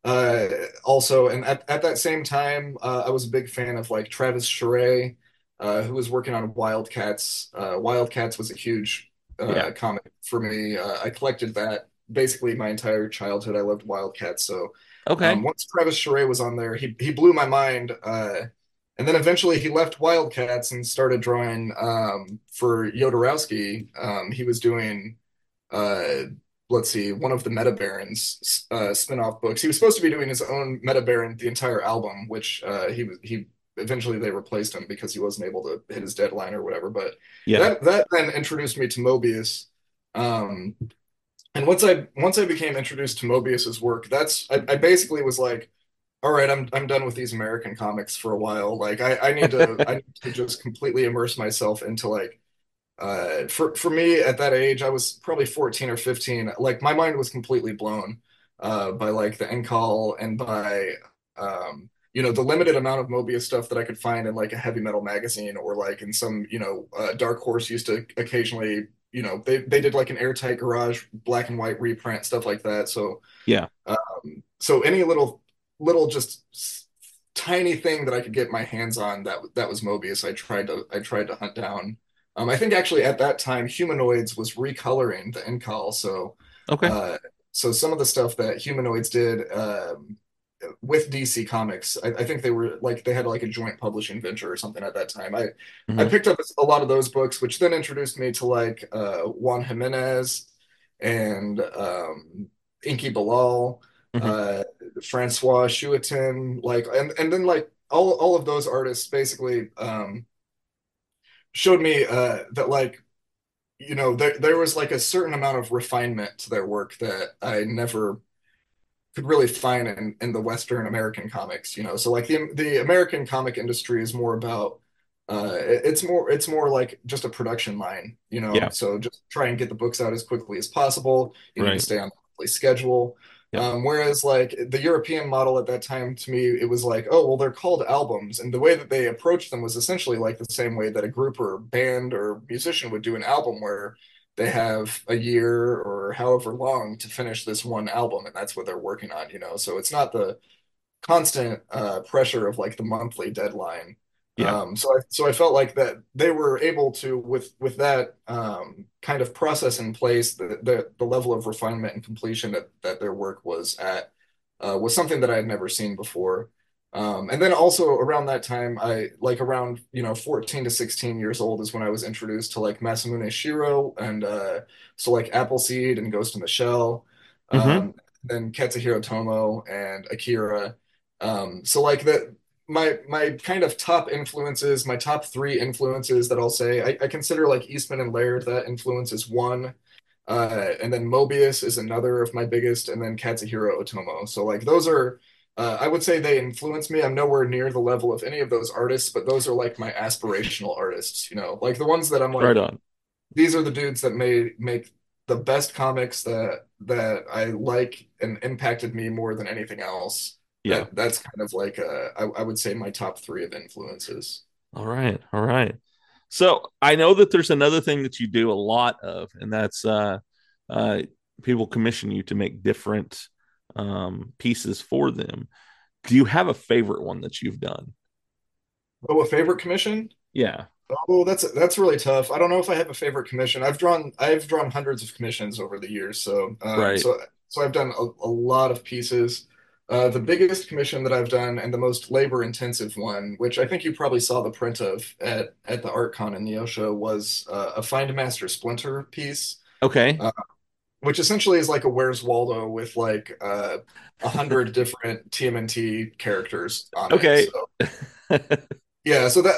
Also, and at that same time, I was a big fan of like Travis Charest, who was working on Wildcats. Wildcats was a huge comic for me. I collected that basically my entire childhood. I loved Wildcats. So Okay. once Travis Charest was on there, he blew my mind. And then eventually he left Wildcats and started drawing for Jodorowsky. He was doing uh, let's see, one of the Meta Barons spin-off books. He was supposed to be doing his own Meta Baron, the entire album, which he eventually they replaced him because he wasn't able to hit his deadline or whatever. But Yeah. that then introduced me to Mobius. Um, and once I became introduced to Mobius's work, I basically was like, all right, I'm done with these American comics for a while. Like I need to just completely immerse myself into like for me at that age, I was probably 14 or 15. Like my mind was completely blown by like the Encall and by you know the limited amount of Mobius stuff that I could find in like a heavy metal magazine or like in some you know Dark Horse used to occasionally you know they did like an Airtight Garage black and white reprint stuff like that. So Yeah. so any little just tiny thing that I could get my hands on that was Mobius. I tried to hunt down. I think actually at that time Humanoids was recoloring the Incal, so Okay. so some of the stuff that Humanoids did with DC Comics, I think they were like they had like a joint publishing venture or something at that time. I Mhm. picked up a lot of those books, which then introduced me to like Juan Jimenez and Inky Bilal, Mhm. Francois Chouetin, like and then like all of those artists basically showed me that like you know there was like a certain amount of refinement to their work that I never could really find in the Western American comics, you know. So like the American comic industry is more about it's more like just a production line, you know. Yeah. So just try and get the books out as quickly as possible. You need to Right. stay on the monthly schedule. Yeah. Whereas like the European model at that time, to me, it was like, oh, well, they're called albums. And the way that they approached them was essentially like the same way that a group or band or musician would do an album where they have a year or however long to finish this one album, and that's what they're working on, you know. So it's not the constant pressure of like the monthly deadline. Yeah. So I felt like that they were able to with that kind of process in place, the level of refinement and completion that their work was at was something that I had never seen before. And then also around that time, I like around, you know, 14 to 16 years old is when I was introduced to like Masamune Shirow and so like Appleseed and Ghost in the Shell, Hmm. then Katsuhiro Tomo and Akira. So like that my kind of top influences, my top three influences that I'll say, I consider like Eastman and Laird, that influence is one. And then Mobius is another of my biggest, and then Katsuhiro Otomo. So like those are I would say they influence me. I'm nowhere near the level of any of those artists, but those are like my aspirational artists, you know, like the ones that I'm Right like, on. these are the dudes that may make the best comics that I like and impacted me more than anything else. Yeah. That's kind of like I would say my top three of influences. All right. All right. So I know that there's another thing that you do a lot of, and that's uh, people commission you to make different pieces for them. Do you have a favorite one that you've done? Oh, a favorite commission? Yeah. Oh, that's really tough. I don't know if I have a favorite commission. I've drawn hundreds of commissions over the years, so Right. so I've done a lot of pieces. The biggest commission that I've done and the most labor intensive one, which I think you probably saw the print of at the ArtCon in Neosho, was a Find Master Splinter piece, Okay. uh, which essentially is like a Where's Waldo with like 100 different TMNT characters on it. Okay. So yeah, so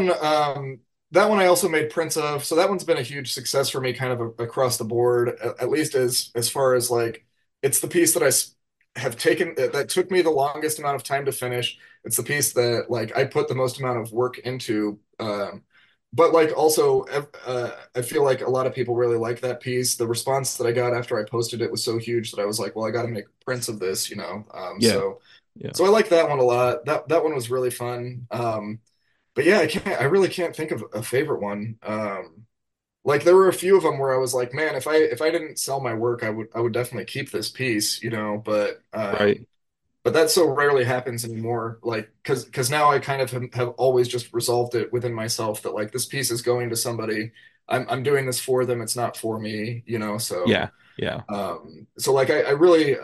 that one I also made prints of. So that one's been a huge success for me, kind of across the board. At least as far as like, it's the piece that have taken that took me the longest amount of time to finish. It's the piece that like I put the most amount of work into. but like also, I feel like a lot of people really like that piece. The response that I got after I posted it was so huge that I was like, well, I got to make prints of this, you know. Yeah. Yeah. So I like that one a lot. That one was really fun. But yeah, I really can't think of a favorite one. Like there were a few of them where I was like, man, if I didn't sell my work, I would definitely keep this piece, you know. Right. But that so rarely happens anymore. Like because now I kind of have always just resolved it within myself that like this piece is going to somebody. I'm doing this for them. It's not for me, you know. Yeah. Yeah. So like I really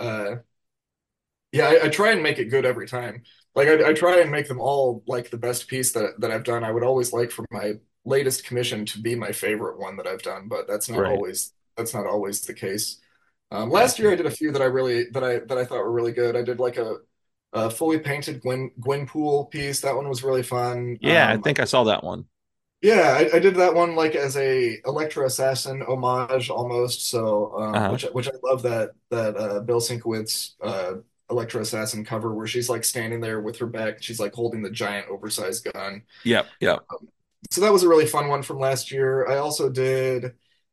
yeah, I try and make it good every time. Like I try and make them all like the best piece that I've done. I would always like for my latest commission to be my favorite one that I've done, but Right. that's not always the case. Last year I did a few that I really that I thought were really good. I did like a fully painted Gwenpool piece. That one was really fun. Yeah, I think I saw that one. Yeah, I did that one like as a Electra Assassin homage almost. So Uh-huh. which I love that Bill Sienkiewicz Electra Assassin cover where she's like standing there with her back, she's like holding the giant oversized gun. Yep. Yep. So that was a really fun one from last year. I also did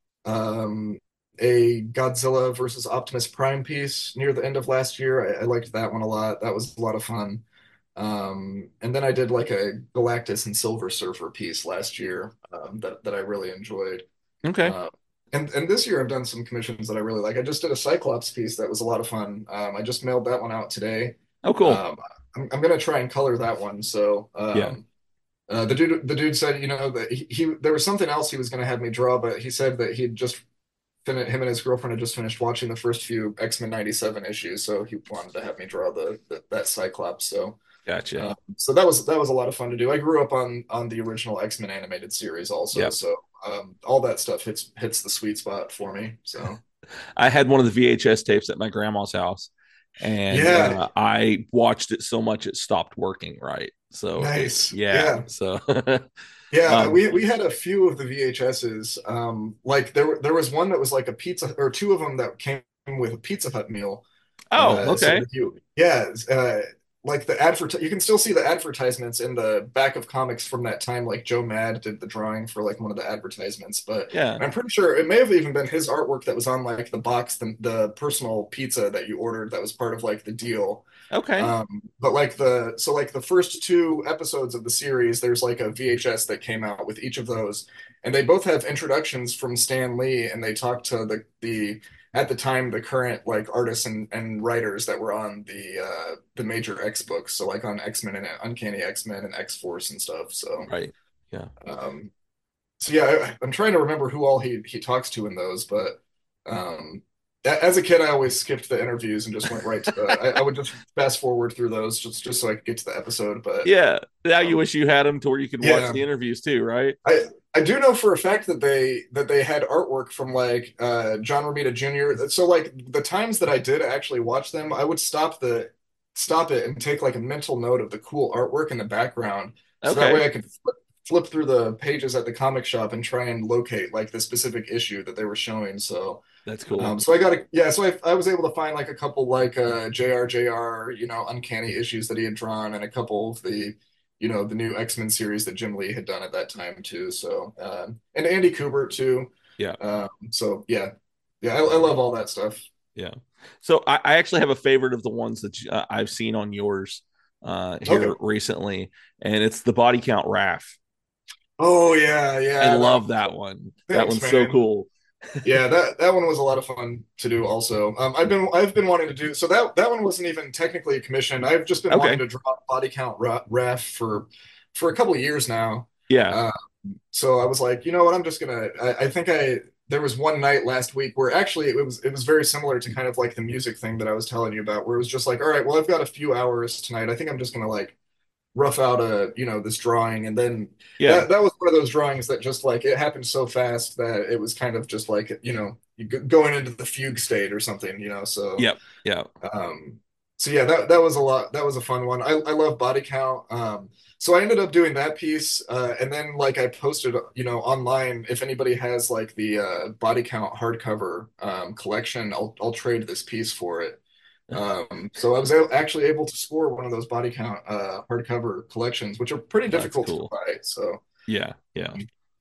um, a Godzilla versus Optimus Prime piece near the end of last year. I liked that one a lot. That was a lot of fun. And then I did like a Galactus and Silver Surfer piece last year that I really enjoyed. Okay. Uh, and this year I've done some commissions that I really like. I just did a Cyclops piece that was a lot of fun. I just mailed that one out today. Oh, cool. I'm gonna try and color that one. So Yeah. the dude said, you know, that he there was something else he was gonna have me draw, but he said that he'd just finished, him and his girlfriend had just finished watching the first few X-Men 97 issues, so he wanted to have me draw that Cyclops. So Gotcha. so that was a lot of fun to do. I grew up on the original X-Men animated series also, Yep. so all that stuff hits the sweet spot for me. So I had one of the VHS tapes at my grandma's house, and yeah, I watched it so much it stopped working right. So nice. yeah. Yeah. So Yeah, um, we had a few of the VHSs. Like there was one that was like a pizza, or two of them that came with a Pizza Hut meal. oh, So okay. if you, yeah, like you can still see the advertisements in the back of comics from that time. Like Joe Mad did the drawing for like one of the advertisements, but Yeah. I'm pretty sure it may have even been his artwork that was on like the box, the personal pizza that you ordered that was part of like the deal. Okay. But like the first two episodes of the series, there's like a VHS that came out with each of those, and they both have introductions from Stan Lee, and they talk to the at the time the current like artists and writers that were on the major X books, so like on X-Men and Uncanny X-Men and X-Force and stuff. So Right. Yeah. um, so yeah, I'm trying to remember who all he talks to in those, but um, as a kid, I always skipped the interviews and just went right to I would just fast forward through those just so I could get to the episode. But Yeah. Now you wish you had them to where you could watch yeah, the interviews too, right? I do know for a fact that they had artwork from like John Romita Jr. So like the times that I did actually watch them, I would stop it and take like a mental note of the cool artwork in the background, so that Okay. way I could flip through the pages at the comic shop and try and locate like the specific issue that they were showing. So That's cool. so I got a yeah, so I was able to find like a couple like JR, you know, Uncanny issues that he had drawn, and a couple of the, you know, the new X-Men series that Jim Lee had done at that time too. So and Andy Kubert too. Yeah. So yeah, yeah, I love all that stuff. Yeah. So I actually have a favorite of the ones that I've seen on yours here Okay. recently, and it's the body count RAF. Oh yeah, I yeah. love that one. That Thanks, one's so man. cool. Yeah, that one was a lot of fun to do also. I've been wanting to do, so that one wasn't even technically a commission. I've just been wanting Okay. to draw body count RAF for a couple of years now. Yeah. Uh, so I was like, you know what, I'm just gonna I think there was one night last week where actually it was very similar to kind of like the music thing that I was telling you about, where it was just like, all right, well, I've got a few hours tonight. I think I'm just gonna like rough out this drawing, and then Yeah. that was one of those drawings that just like it happened so fast that it was kind of just like, you going into the fugue state or something, so Yep. Yeah. um so yeah, that was a lot. That was a fun one. I love body count. So I ended up doing that piece, and then like I posted, online, if anybody has like the body count hardcover collection, I'll trade this piece for it. So I was actually able to score one of those body count hardcover collections, which are pretty That's difficult to cool. buy. So Yeah. Yeah.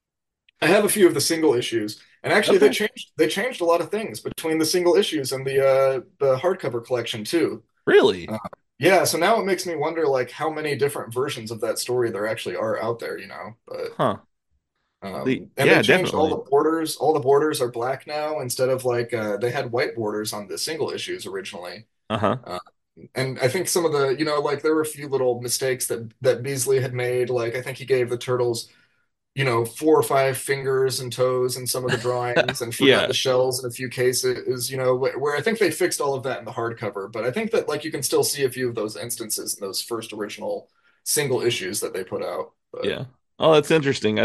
I have a few of the single issues, and actually Okay. they changed a lot of things between the single issues and the hardcover collection too. Really? Yeah, so now it makes me wonder like how many different versions of that story there actually are out there, you know. But Huh. and they Yeah, changed all definitely. the borders. All the borders are black now instead of like they had white borders on the single issues originally. Uh-huh. Uh, and I think some of the, you know, like there were a few little mistakes that Beasley had made. Like I think he gave the turtles, you know, 4 or 5 fingers and toes in some of the drawings and forgot Yeah. the shells in a few cases, you know, where I think they fixed all of that in the hardcover. But I think that like you can still see a few of those instances in those first original single issues that they put out. But Yeah. Oh, that's interesting.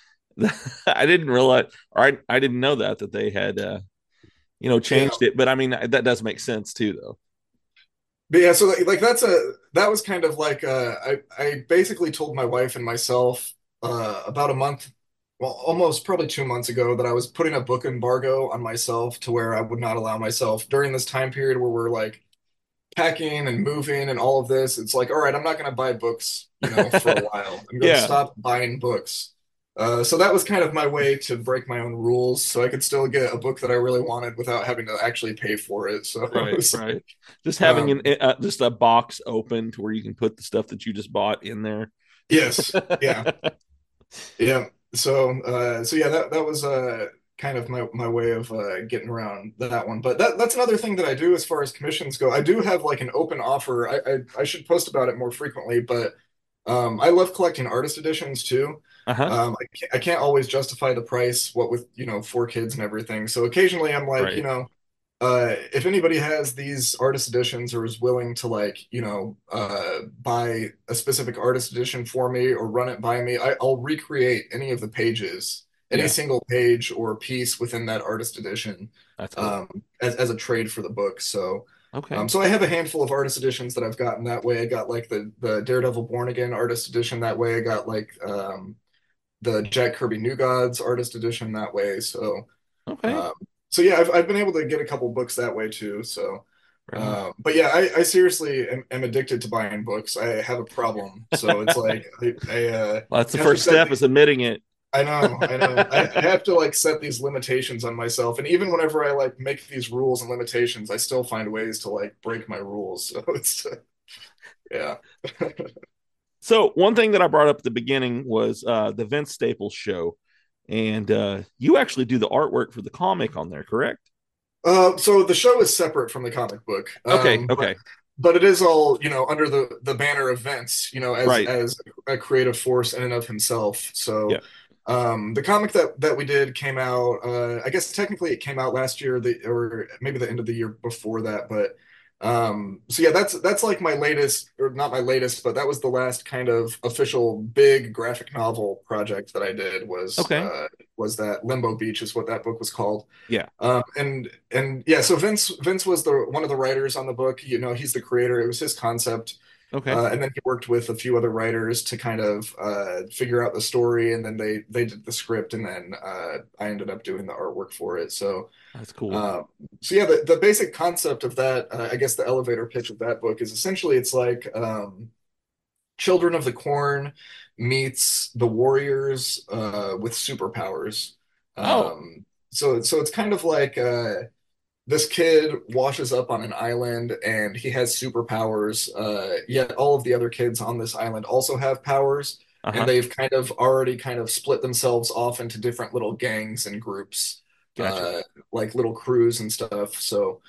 I didn't realize, or I didn't know that they had yeah. changed it. But I mean, that does make sense too, though. But yeah, so like that was kind of like I basically told my wife and myself about a month, well, almost probably 2 months ago that I was putting a book embargo on myself to where I would not allow myself during this time period where we're like packing and moving and all of this. It's like, all right, I'm not going to buy books, you know, for a while. I'm going to Yeah. stop buying books. So that was kind of my way to break my own rules so I could still get a book that I really wanted without having to actually pay for it. So it Right. was, Right. Just having um, just a box open to where you can put the stuff that you just bought in there. yes, yeah. Yeah. So yeah, that was kind of my way of getting around that one. But that's another thing that I do as far as commissions go. I do have like an open offer. I should post about it more frequently, but I love collecting artist editions too. Uh-huh. I can't always justify the price, what with, you know, 4 kids and everything. So occasionally I'm like, you Right. know, if anybody has these artist editions or is willing to like, you know, buy a specific artist edition for me or run it by me, I'll recreate any of the pages, any Yeah. single page or piece within that artist edition, That's cool. as a trade for the book. So, Okay. so I have a handful of artist editions that I've gotten that way. I got like the Daredevil Born Again artist edition that way. I got like the Jack Kirby New Gods artist edition that way. So. Okay. Um, so yeah, I've been able to get a couple books that way too. So, Right on. but yeah, I seriously am addicted to buying books. I have a problem, so it's like Well, that's the have to first set step is admitting it. I know. I have to like set these limitations on myself, and even whenever I like make these rules and limitations, I still find ways to like break my rules. So it's yeah. So one thing that I brought up at the beginning was the Vince Staples show, and you actually do the artwork for the comic on there, correct? So the show is separate from the comic book. Okay. Okay. But it is all, you know, under the banner of Vince, you know, Right. as a creative force in and of himself. So Yeah. the comic that we did came out, I guess technically it came out last year, or maybe the end of the year before that, but so yeah, that's like my latest, or not my latest, but that was the last kind of official big graphic novel project that I did Okay. was that Limbo Beach is what that book was called. Yeah. And yeah, so Vince was the one of the writers on the book. You know, he's the creator. It was his concept. Okay. And then he worked with a few other writers to kind of figure out the story, and then they did the script, and then I ended up doing the artwork for it. So, That's cool. so yeah, the basic concept of that, I guess the elevator pitch of that book is essentially it's like Children of the Corn meets the Warriors with superpowers. Oh. So it's kind of like this kid washes up on an island and he has superpowers. Yet all of the other kids on this island also have powers, Uh-huh. and they've kind of already kind of split themselves off into different little gangs and groups, Gotcha. like little crews and stuff. So,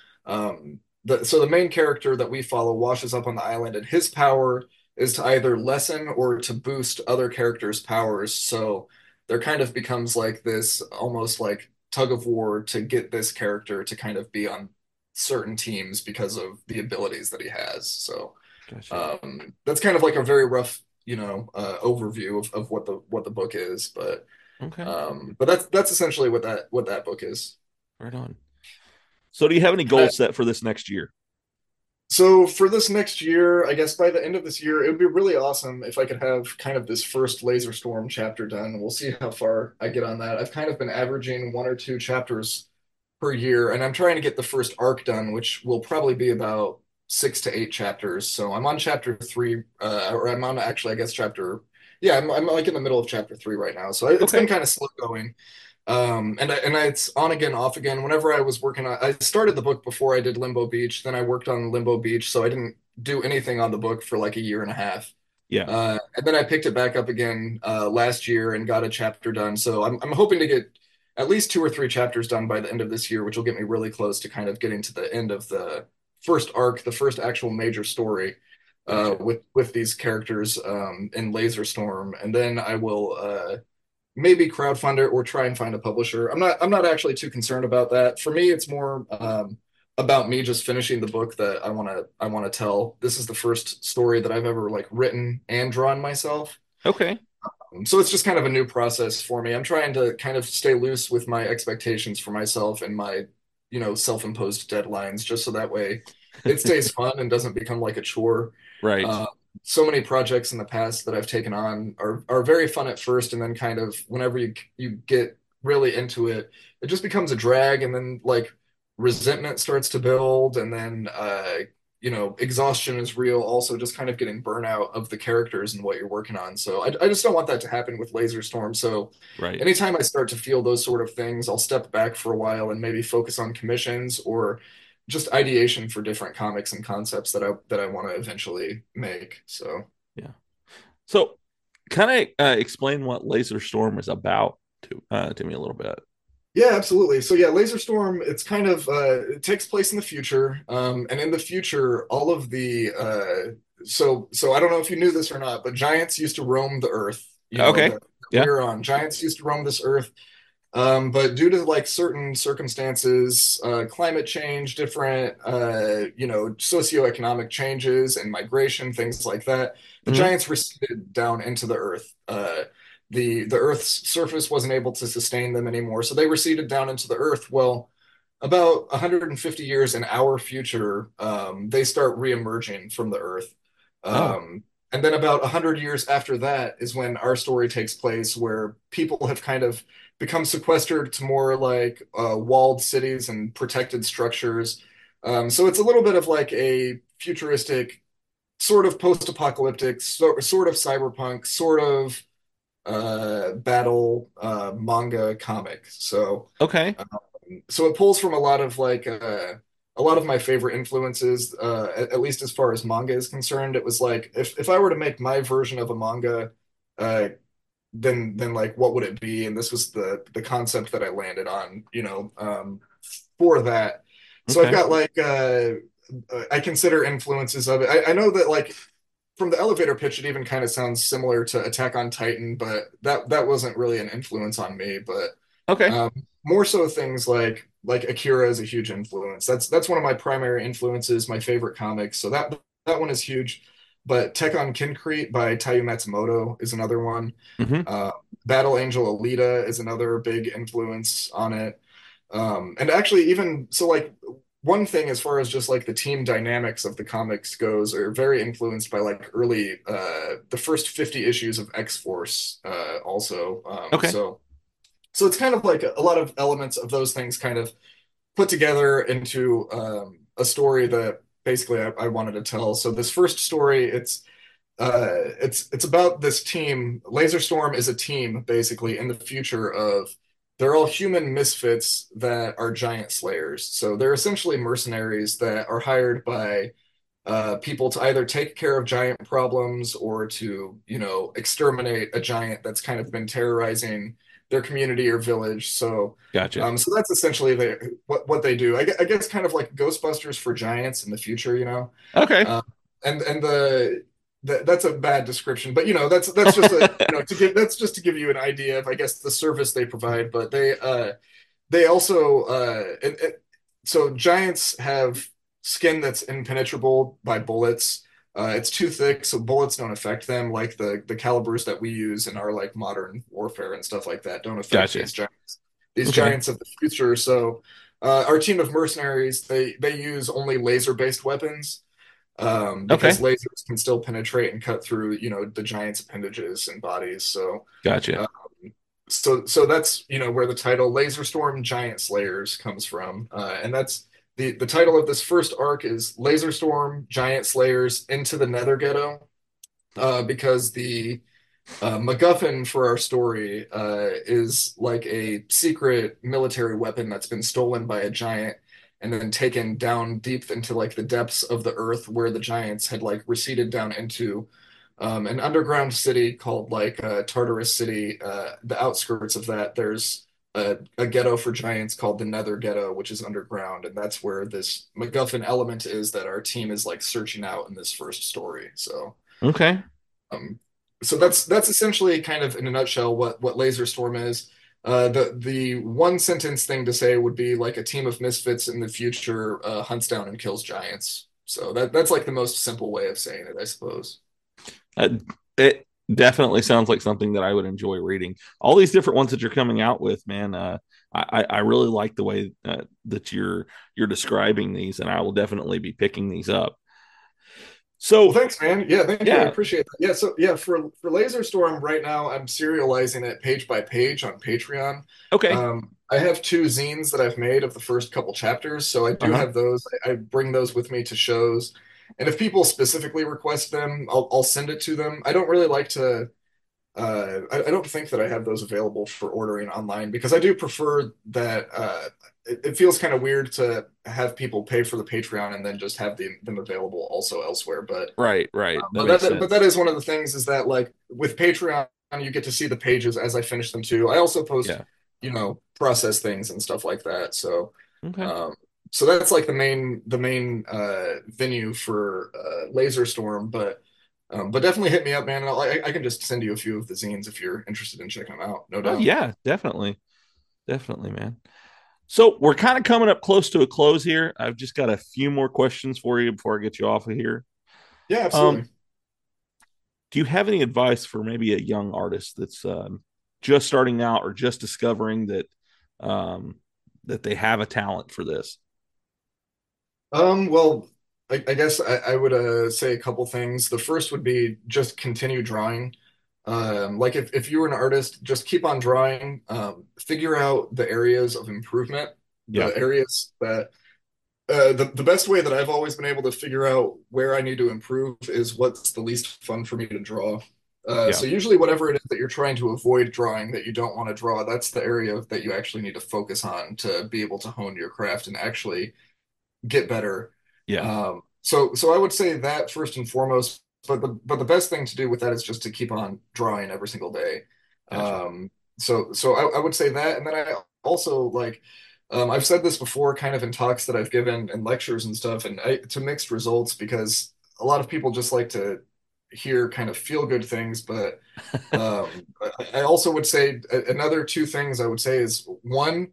so the main character that we follow washes up on the island, and his power is to either lessen or to boost other characters' powers. So there kind of becomes like this almost like tug of war to get this character to kind of be on certain teams because of the abilities that he has. So Gotcha. that's kind of like a very rough, you know, overview of what the book is. Okay. But that's essentially what that book is. Right on. So do you have any goals set for this next year? So for this next year, I guess by the end of this year, it would be really awesome if I could have kind of this first Laser Storm chapter done. We'll see how far I get on that. I've kind of been averaging 1 or 2 chapters per year, and I'm trying to get the first arc done, which will probably be about 6 to 8 chapters. So I'm on chapter 3, or I'm on actually, I guess, chapter Yeah, I'm like in the middle of chapter 3 right now, so it's Okay. been kind of slow going. It's on again, off again. Whenever I was working on, I started the book before I did Limbo Beach. Then I worked on Limbo Beach, so I didn't do anything on the book for like a year and a half. Yeah. And then I picked it back up again last year and got a chapter done. So I'm hoping to get at least 2 or 3 chapters done by the end of this year, which will get me really close to kind of getting to the end of the first arc, the first actual major story Gotcha. with these characters in Laser Storm, and then I will maybe crowdfund it or try and find a publisher. I'm not actually too concerned about that. For me, it's more about me just finishing the book that I want to tell. This is the first story that I've ever like written and drawn myself. Okay. So it's just kind of a new process for me. I'm trying to kind of stay loose with my expectations for myself and my, self-imposed deadlines, just so that way it stays fun and doesn't become like a chore. Right. So many projects in the past that I've taken on are very fun at first, and then kind of whenever you get really into it, it just becomes a drag, and then like resentment starts to build, and then exhaustion is real. Also, just kind of getting burnout of the characters and what you're working on. So I just don't want that to happen with Laser Storm. So Right. anytime I start to feel those sort of things, I'll step back for a while and maybe focus on commissions or just ideation for different comics and concepts that I want to eventually make. So Yeah. So, kind of explain what Laser Storm is about to me a little bit. yeah, absolutely. So yeah, Laser Storm, it's kind of it takes place in the future, and in the future, all of the so I don't know if you knew this or not, but giants used to roam the Earth. Okay. That Yeah. we're on. Giants used to roam this Earth. But due to like certain circumstances, climate change, different, socioeconomic changes and migration, things like that, the Mhm. giants receded down into the earth. The Earth's surface wasn't able to sustain them anymore, so they receded down into the earth. Well, about 150 years in our future, they start reemerging from the earth. Oh. And then about 100 years after that is when our story takes place, where people have kind of become sequestered to more like walled cities and protected structures. So it's a little bit of like a futuristic, sort of post-apocalyptic, sort of cyberpunk, sort of battle manga comic. Okay. So it pulls from a lot of like a lot of my favorite influences, at least as far as manga is concerned. It was like if I were to make my version of a manga, uh, then like what would it be? And this was the concept that I landed on, for that. So I've Okay. got like I consider influences of it. I know that like from the elevator pitch, it even kind of sounds similar to Attack on Titan, but that wasn't really an influence on me. But Okay. um, more so things like Akira is a huge influence. That's one of my primary influences, my favorite comics. So that one is huge. But Tekkon Kincrete by Taiyo Matsumoto is another one. Hmm. Uh, Battle Angel Alita is another big influence on it. And actually, even so, like one thing as far as just like the team dynamics of the comics goes are very influenced by like early the first 50 issues of X-Force also. Okay. So it's kind of like a lot of elements of those things kind of put together into a story that basically I wanted to tell. So this first story, it's about this team. Laser Storm is a team basically in the future of they're all human misfits that are giant slayers. So they're essentially mercenaries that are hired by people to either take care of giant problems or to, exterminate a giant that's kind of been terrorizing their community or village. Gotcha. So that's essentially what they do. I guess kind of like Ghostbusters for giants in the future, Okay. and that's a bad description, but that's just that's just to give you an idea of I guess the service they provide. But they also so giants have skin that's impenetrable by bullets. It's too thick, so bullets don't affect them like the calibers that we use in our like modern warfare and stuff like that don't affect Gotcha. these giants. These Okay. giants of the future. So our team of mercenaries, they use only laser-based weapons Okay. because lasers can still penetrate and cut through, the giant's appendages and bodies. So Gotcha. uh, so that's where the title Laser Storm Giant Slayers comes from, and that's the title of this first arc is Laser Storm Giant Slayers into the Nether Ghetto, because MacGuffin for our story is like a secret military weapon that's been stolen by a giant and then taken down deep into like the depths of the earth where the giants had like receded down into an underground city called like Tartarus City. The outskirts of that, there's a ghetto for giants called the Nether Ghetto, which is underground, and that's where this MacGuffin element is that our team is like searching out in this first story. So. Okay. Um, so that's essentially kind of in a nutshell what Laser Storm is. The one sentence thing to say would be like a team of misfits in the future hunts down and kills giants. So that's like the most simple way of saying it, I suppose. It definitely sounds like something that I would enjoy reading. All these different ones that you're coming out with, man. I really like the way that you're describing these, and I will definitely be picking these up. So well, thanks, man. Yeah, thank you. I appreciate that. Yeah, so yeah, for Laser Storm right now, I'm serializing it page by page on Patreon. Okay. I have 2 zines that I've made of the first couple chapters, so I do have those. I bring those with me to shows, and if people specifically request them, I'll send it to them. I don't really like to. I don't think that I have those available for ordering online because I do prefer that. It feels kind of weird to have people pay for the Patreon and then just have them available also elsewhere. But right. But that is one of the things is that like with Patreon, you get to see the pages as I finish them too. I also post, process things and stuff like that. So, so that's like the main venue for Laser Storm, but definitely hit me up, man. I can just send you a few of the zines if you're interested in checking them out. No doubt. Yeah, definitely, man. So we're kind of coming up close to a close here. I've just got a few more questions for you before I get you off of here. Yeah, absolutely. Do you have any advice for maybe a young artist that's just starting out or just discovering that they have a talent for this? Well, I guess I would say a couple things. The first would be just continue drawing. Like if you were an artist, just keep on drawing. Figure out the areas of improvement, the areas that the best way that I've always been able to figure out where I need to improve is what's the least fun for me to draw. So usually whatever it is that you're trying to avoid drawing that you don't want to draw, that's the area that you actually need to focus on to be able to hone your craft and actually get better. So I would say that first and foremost, but the best thing to do with that is just to keep on drawing every single day. So I would say that, and then I also like I've said this before, kind of in talks that I've given and lectures and stuff, and to mixed results because a lot of people just like to hear kind of feel good things, but I also would say another 2 things I would say is one,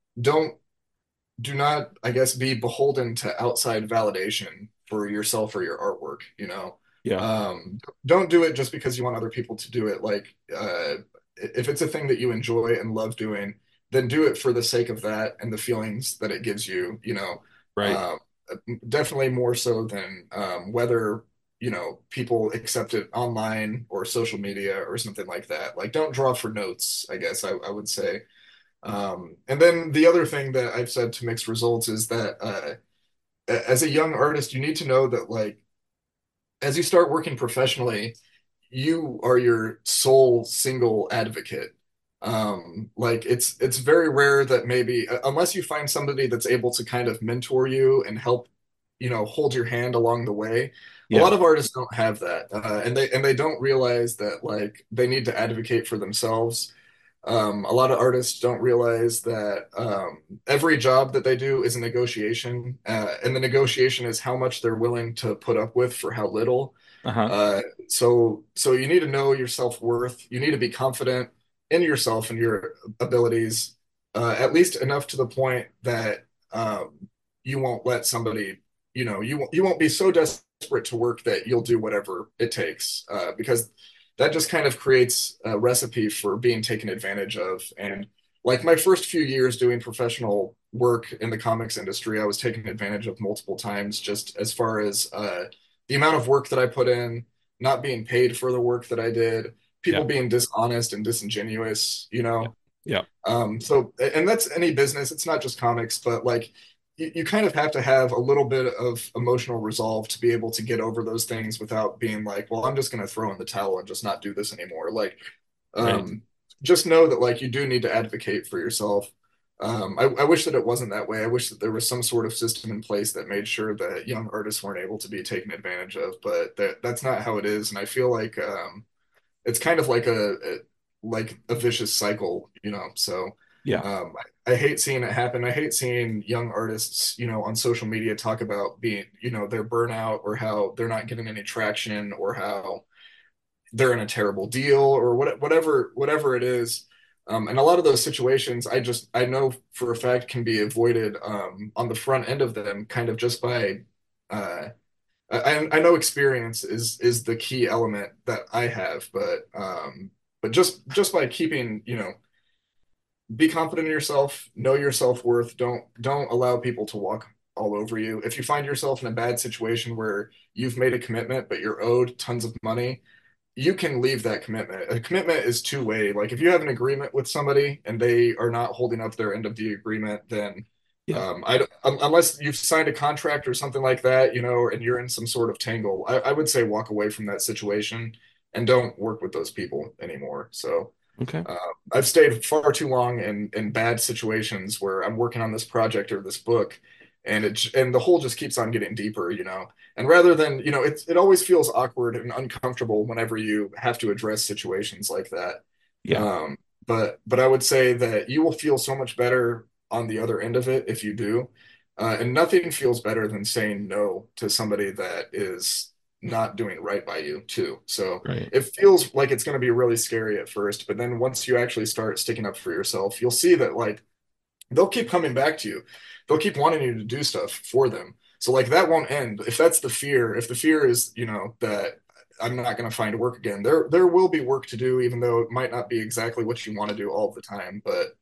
do not, I guess, be beholden to outside validation for yourself or your artwork, don't do it just because you want other people to do it. Like, if it's a thing that you enjoy and love doing, then do it for the sake of that and the feelings that it gives you, Right. Definitely more so than whether, people accept it online or social media or something like that. Like, don't draw for notes, I guess I would say. And then the other thing that I've said to mixed results is that as a young artist, you need to know that like as you start working professionally, you are your sole single advocate. Like it's very rare that maybe unless you find somebody that's able to kind of mentor you and help, hold your hand along the way. A lot of artists don't have that, and they don't realize that like they need to advocate for themselves. A lot of artists don't realize that every job that they do is a negotiation, and the negotiation is how much they're willing to put up with for how little. So you need to know your self-worth. You need to be confident in yourself and your abilities, at least enough to the point that you won't let somebody, you won't be so desperate to work that you'll do whatever it takes, because that just kind of creates a recipe for being taken advantage of. And like my first few years doing professional work in the comics industry, I was taken advantage of multiple times, just as far as the amount of work that I put in, not being paid for the work that I did, people being dishonest and disingenuous, Yeah. So, and that's any business. It's not just comics, but like, you kind of have to have a little bit of emotional resolve to be able to get over those things without being like, well, I'm just going to throw in the towel and just not do this anymore. Like, Right. just know that like you do need to advocate for yourself. I wish that it wasn't that way. I wish that there was some sort of system in place that made sure that young artists weren't able to be taken advantage of, but that's not how it is. And I feel like it's kind of like a vicious cycle, you know. So Yeah. I hate seeing it happen. I hate seeing young artists, you know, on social media talk about being, you know, their burnout or how they're not getting any traction or how they're in a terrible deal or whatever it is. And a lot of those situations, I know for a fact can be avoided on the front end of them, kind of just by I know experience is the key element that I have, but just by keeping, you know, be confident in yourself, know your self-worth, don't allow people to walk all over you. If you find yourself in a bad situation where you've made a commitment but you're owed tons of money, you can leave that commitment. A commitment is two-way. Like if you have an agreement with somebody and they are not holding up their end of the agreement, then Yeah. unless you've signed a contract or something like that, you know, and you're in some sort of tangle, I would say walk away from that situation and don't work with those people anymore. So Okay. I've stayed far too long in bad situations where I'm working on this project or this book, and the hole just keeps on getting deeper, you know. And rather than, you know, it always feels awkward and uncomfortable whenever you have to address situations like that. Yeah. But I would say that you will feel so much better on the other end of it if you do. And nothing feels better than saying no to somebody that is not doing right by you too. So Right. it feels like it's going to be really scary at first, but then once you actually start sticking up for yourself, you'll see that like they'll keep coming back to you. They'll keep wanting you to do stuff for them. So like that won't end. If that's the fear, if the fear is, you know, that I'm not going to find work again, there will be work to do, even though it might not be exactly what you want to do all the time. But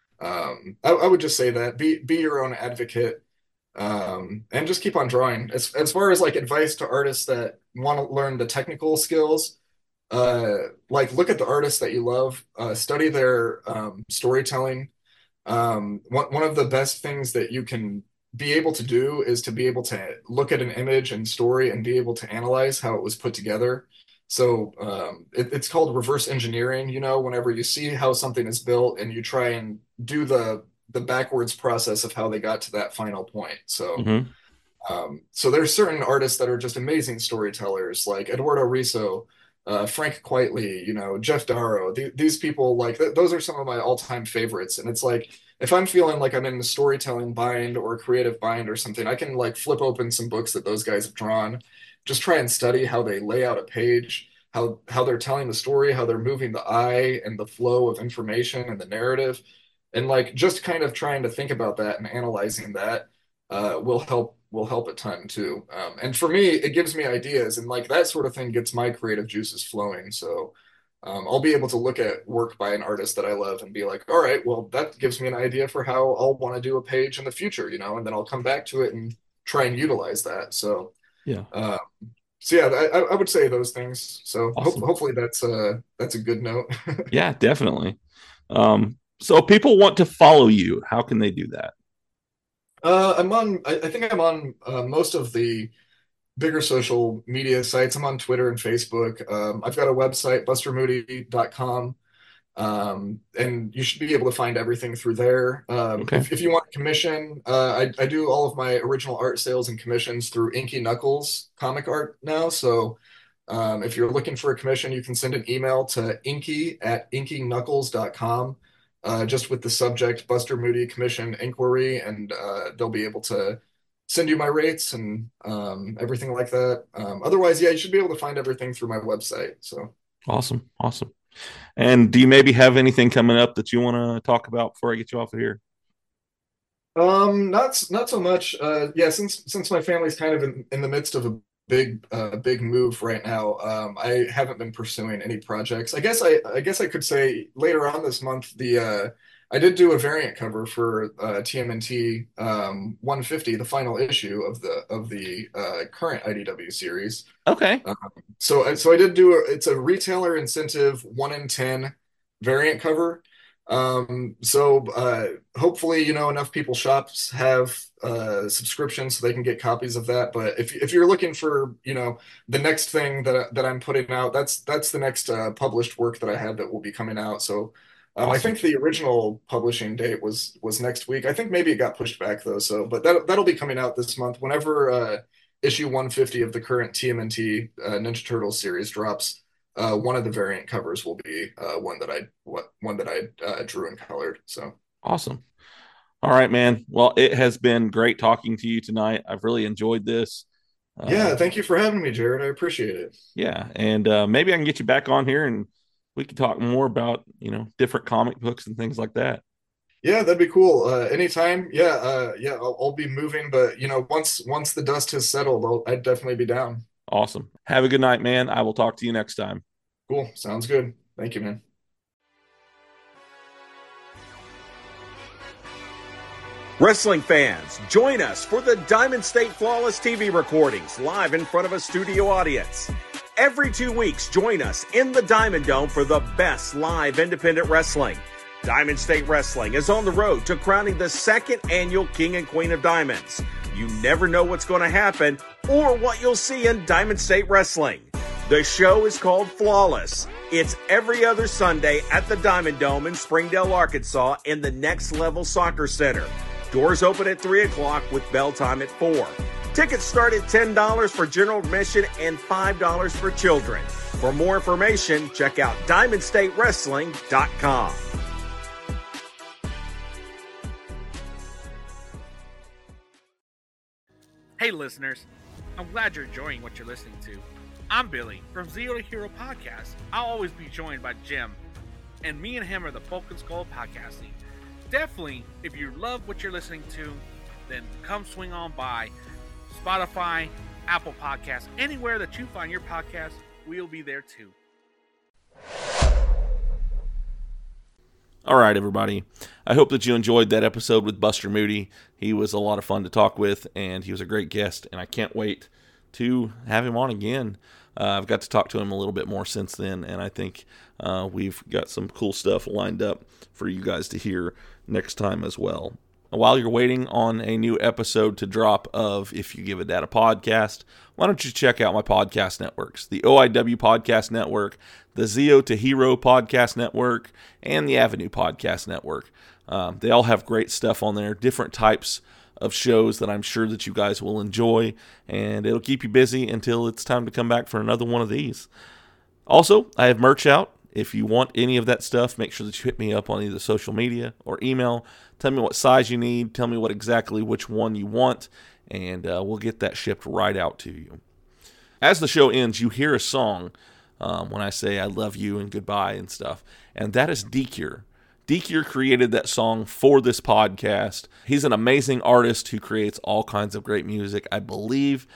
I would just say that be your own advocate, and just keep on drawing. As far as like advice to artists that want to learn the technical skills, like look at the artists that you love, study their storytelling. One of the best things that you can be able to do is to be able to look at an image and story and be able to analyze how it was put together. So it's called reverse engineering, you know, whenever you see how something is built and you try and do the backwards process of how they got to that final point. So Mhm. so there's certain artists that are just amazing storytellers, like Eduardo Riso, Frank Quitely, you know, Jeff Darrow. These people, like those are some of my all-time favorites. And it's like if I'm feeling like I'm in the storytelling bind or a creative bind or something, I can like flip open some books that those guys have drawn, just try and study how they lay out a page, how they're telling the story, how they're moving the eye and the flow of information and the narrative, and like just kind of trying to think about that and analyzing that will help a ton too. And for me, it gives me ideas, and like that sort of thing gets my creative juices flowing. So I'll be able to look at work by an artist that I love and be like, all right, well, that gives me an idea for how I'll want to do a page in the future, you know, and then I'll come back to it and try and utilize that. So Yeah. so yeah, I would say those things. So Awesome. hopefully that's a good note. Yeah, definitely. So people want to follow you. How can they do that? I think I'm on most of the bigger social media sites. I'm on Twitter and Facebook. I've got a website, bustermoody.com. And you should be able to find everything through there. Okay. If you want a commission, I do all of my original art sales and commissions through Inky Knuckles comic art now. So if you're looking for a commission, you can send an email to inky@inkyknuckles.com, just with the subject Buster Moody Commission Inquiry, and they'll be able to send you my rates and everything like that. Otherwise, yeah, you should be able to find everything through my website. So Awesome. Awesome. And do you maybe have anything coming up that you want to talk about before I get you off of here? not so much. Yeah, since my family's kind of in the midst of a big move right now, I haven't been pursuing any projects. I guess I could say later on this month I did do a variant cover for TMNT 150, the final issue of the current IDW series. Okay. So I did do it's a retailer incentive 1 in 10 variant cover. Hopefully, enough people shops have subscriptions so they can get copies of that. But if you're looking for, the next thing that I'm putting out, that's the next published work that I have that will be coming out. So I Awesome. think the original publishing date was next week. I think maybe it got pushed back though. So, but that'll be coming out this month whenever issue 150 of the current TMNT Ninja Turtles series drops. One of the variant covers will be one that I drew and colored. So Awesome. All right, man. Well, it has been great talking to you tonight. I've really enjoyed this. Yeah, thank you for having me, Jared. I appreciate it. Yeah, and maybe I can get you back on here and we can talk more about, different comic books and things like that. Yeah, that'd be cool. Anytime. Yeah, I'll be moving, but once the dust has settled, I'd definitely be down. Awesome. Have a good night, man. I will talk to you next time. Cool. Sounds good. Thank you, man. Wrestling fans, join us for the Diamond State Flawless TV recordings live in front of a studio audience. Every 2 weeks, join us in the Diamond Dome for the best live independent wrestling. Diamond State Wrestling is on the road to crowning the second annual King and Queen of Diamonds. You never know what's going to happen or what you'll see in Diamond State Wrestling. The show is called Flawless. It's every other Sunday at the Diamond Dome in Springdale, Arkansas in the Next Level Soccer Center. Doors open at 3 o'clock with bell time at 4. Tickets start at $10 for general admission and $5 for children. For more information, check out DiamondStateWrestling.com. Hey listeners, I'm glad you're enjoying what you're listening to. I'm Billy from Zero to Hero Podcast. I'll always be joined by Jim, and me and him are the Polk and Skull Podcasting. Definitely, if you love what you're listening to, then come swing on by Spotify, Apple Podcasts, anywhere that you find your podcast, we'll be there too. All right, everybody. I hope that you enjoyed that episode with Buster Moody. He was a lot of fun to talk with, and he was a great guest, and I can't wait to have him on again. I've got to talk to him a little bit more since then, and I think we've got some cool stuff lined up for you guys to hear next time as well. While you're waiting on a new episode to drop of If You Give a Data podcast, why don't you check out my podcast networks, the OIW Podcast Network, the Zio to Hero Podcast Network, and the Avenue Podcast Network. They all have great stuff on there, different types of shows that I'm sure that you guys will enjoy, and it'll keep you busy until it's time to come back for another one of these. Also, I have merch out. If you want any of that stuff, make sure that you hit me up on either social media or email. Tell me what size you need. Tell me which one you want, and we'll get that shipped right out to you. As the show ends, you hear a song when I say I love you and goodbye and stuff, and that is D-Cure. D-Cure created that song for this podcast. He's an amazing artist who creates all kinds of great music. I believe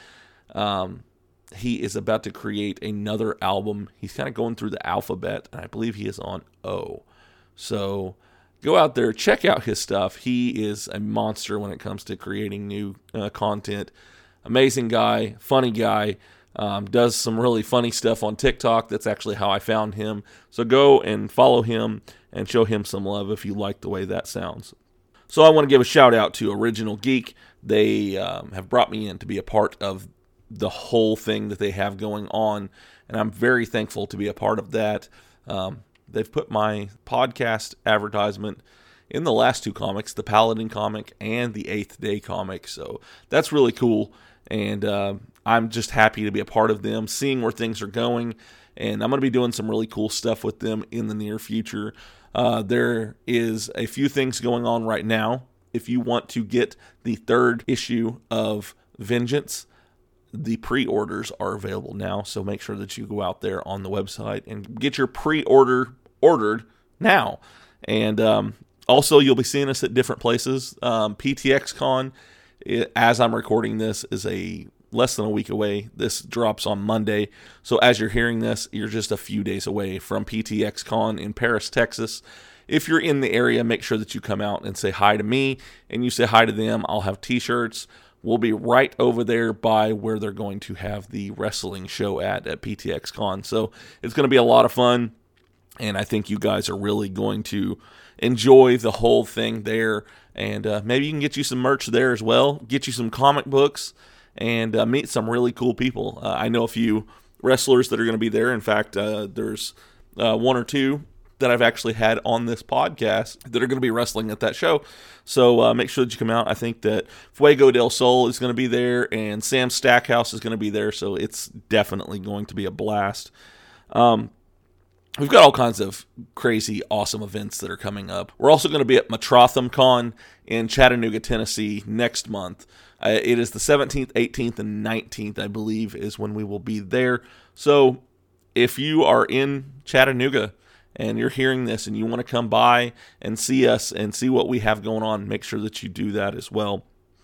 he is about to create another album. He's kind of going through the alphabet, and I believe he is on O. So go out there, check out his stuff. He is a monster when it comes to creating new content. Amazing guy, funny guy. Does some really funny stuff on TikTok. That's actually how I found him. So go and follow him and show him some love if you like the way that sounds. So I want to give a shout out to Original Geek. They have brought me in to be a part of the whole thing that they have going on, and I'm very thankful to be a part of that. They've put my podcast advertisement in the last two comics, the Paladin comic and the 8th Day comic, so that's really cool, and I'm just happy to be a part of them, seeing where things are going, and I'm going to be doing some really cool stuff with them in the near future. There is a few things going on right now. If you want to get the 3rd issue of Vengeance, the pre-orders are available now, so make sure that you go out there on the website and get your pre-order ordered now. And also, you'll be seeing us at different places. PTX Con, as I'm recording this, is less than a week away. This drops on Monday, so as you're hearing this, you're just a few days away from PTX Con in Paris, Texas. If you're in the area, make sure that you come out and say hi to me, and you say hi to them. I'll have t-shirts. We'll be right over there by where they're going to have the wrestling show at PTX Con. So it's going to be a lot of fun, and I think you guys are really going to enjoy the whole thing there. And maybe you can get you some merch there as well, get you some comic books, and meet some really cool people. I know a few wrestlers that are going to be there. In fact, there's one or two that I've actually had on this podcast that are going to be wrestling at that show. So make sure that you come out. I think that Fuego del Sol is going to be there, and Sam Stackhouse is going to be there, so it's definitely going to be a blast. We've got all kinds of crazy, awesome events that are coming up. We're also going to be at Matrotham Con in Chattanooga, Tennessee next month. It is the 17th, 18th, and 19th, I believe, is when we will be there. So if you are in Chattanooga and you're hearing this and you want to come by and see us and see what we have going on, make sure that you do that as well.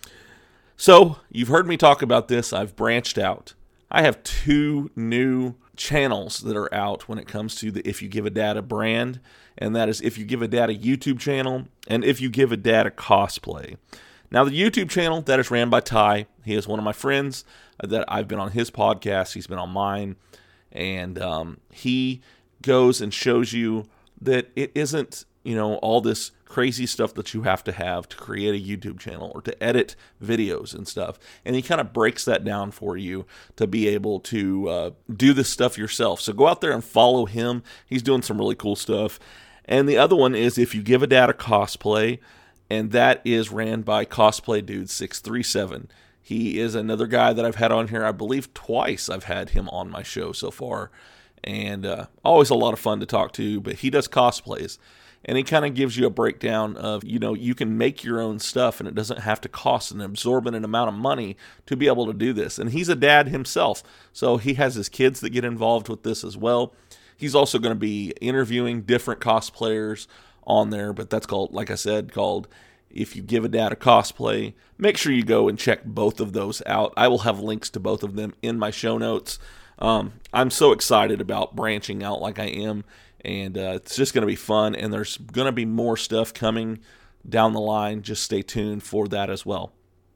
So you've heard me talk about this. I've branched out. I have 2 new channels that are out when it comes to the If You Give a Dad a brand, and that is If You Give a Dad a YouTube channel and If You Give a Dad a cosplay. Now, the YouTube channel, that is ran by Ty. He is one of my friends that I've been on his podcast. He's been on mine, and he goes and shows you that it isn't, all this crazy stuff that you have to create a YouTube channel or to edit videos and stuff. And he kind of breaks that down for you to be able to do this stuff yourself. So go out there and follow him. He's doing some really cool stuff. And the other one is If You Give a Dad a Cosplay, and that is ran by Cosplay Dude 637. He is another guy that I've had on here. I believe twice I've had him on my show so far. And always a lot of fun to talk to, but he does cosplays. And he kind of gives you a breakdown of, you can make your own stuff and it doesn't have to cost an exorbitant amount of money to be able to do this. And he's a dad himself, so he has his kids that get involved with this as well. He's also going to be interviewing different cosplayers on there, but that's called, like I said, called If You Give a Dad a Cosplay. Make sure you go and check both of those out. I will have links to both of them in my show notes. I'm so excited about branching out like I am. And it's just going to be fun, and there's going to be more stuff coming down the line. Just stay tuned for that as well.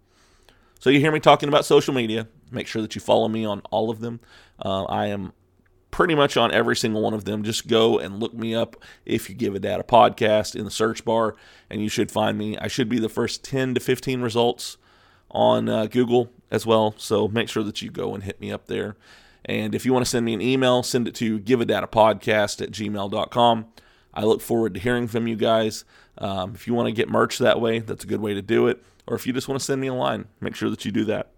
So you hear me talking about social media. Make sure that you follow me on all of them. I am pretty much on every single one of them. Just go and look me up If You Give a Dad a Podcast in the search bar, and you should find me. I should be the first 10 to 15 results on Google as well, so make sure that you go and hit me up there. And if you want to send me an email, send it to giveadadapodcast@gmail.com. I look forward to hearing from you guys. If you want to get merch that way, that's a good way to do it. Or if you just want to send me a line, make sure that you do that.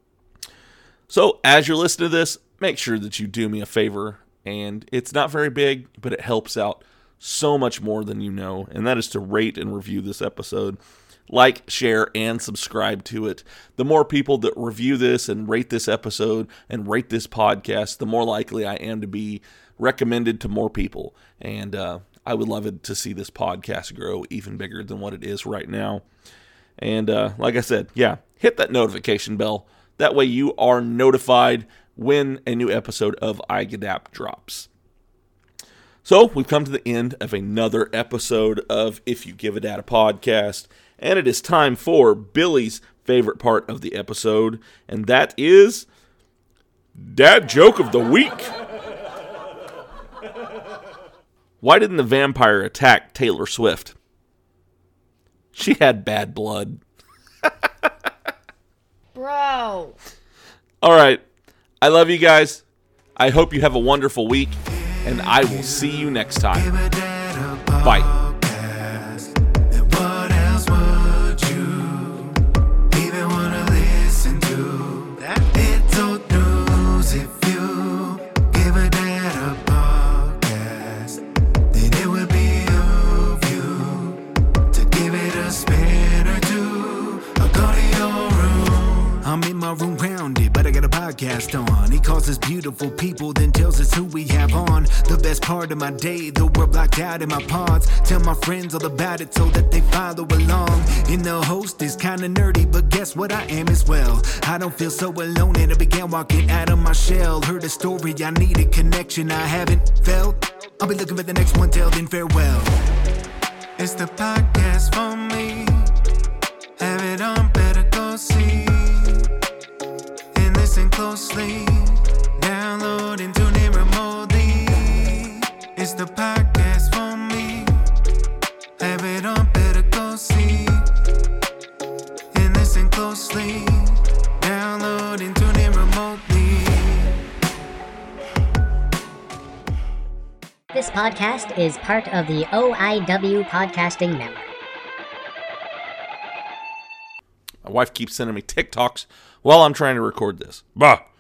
So as you're listening to this, make sure that you do me a favor. And it's not very big, but it helps out so much more than you know. And that is to rate and review this episode. Like, share, and subscribe to it. The more people that review this and rate this episode and rate this podcast, the more likely I am to be recommended to more people. And I would love it to see this podcast grow even bigger than what it is right now. And like I said, hit that notification bell. That way you are notified when a new episode of iGadapp drops. So we've come to the end of another episode of If You Give a Dad a Podcast. And it is time for Billy's favorite part of the episode, and that is Dad Joke of the Week. Why didn't the vampire attack Taylor Swift? She had bad blood. Bro. All right. I love you guys. I hope you have a wonderful week, and I will see you next time. Bye. Room rounded, but I got a podcast on. He calls us beautiful people, then tells us who we have on. The best part of my day, though we're blocked out in my pods. Tell my friends all about it so that they follow along. And the host is kinda nerdy, but guess what I am as well. I don't feel so alone, and I began walking out of my shell. Heard a story, I need a connection I haven't felt. I'll be looking for the next one, till then farewell. It's the podcast for me. Have it on, better go see. Listen closely, download and tune in remotely. It's the podcast for me. Have This podcast is part of the OIW Podcasting Network. My wife keeps sending me TikToks while I'm trying to record this. Bah!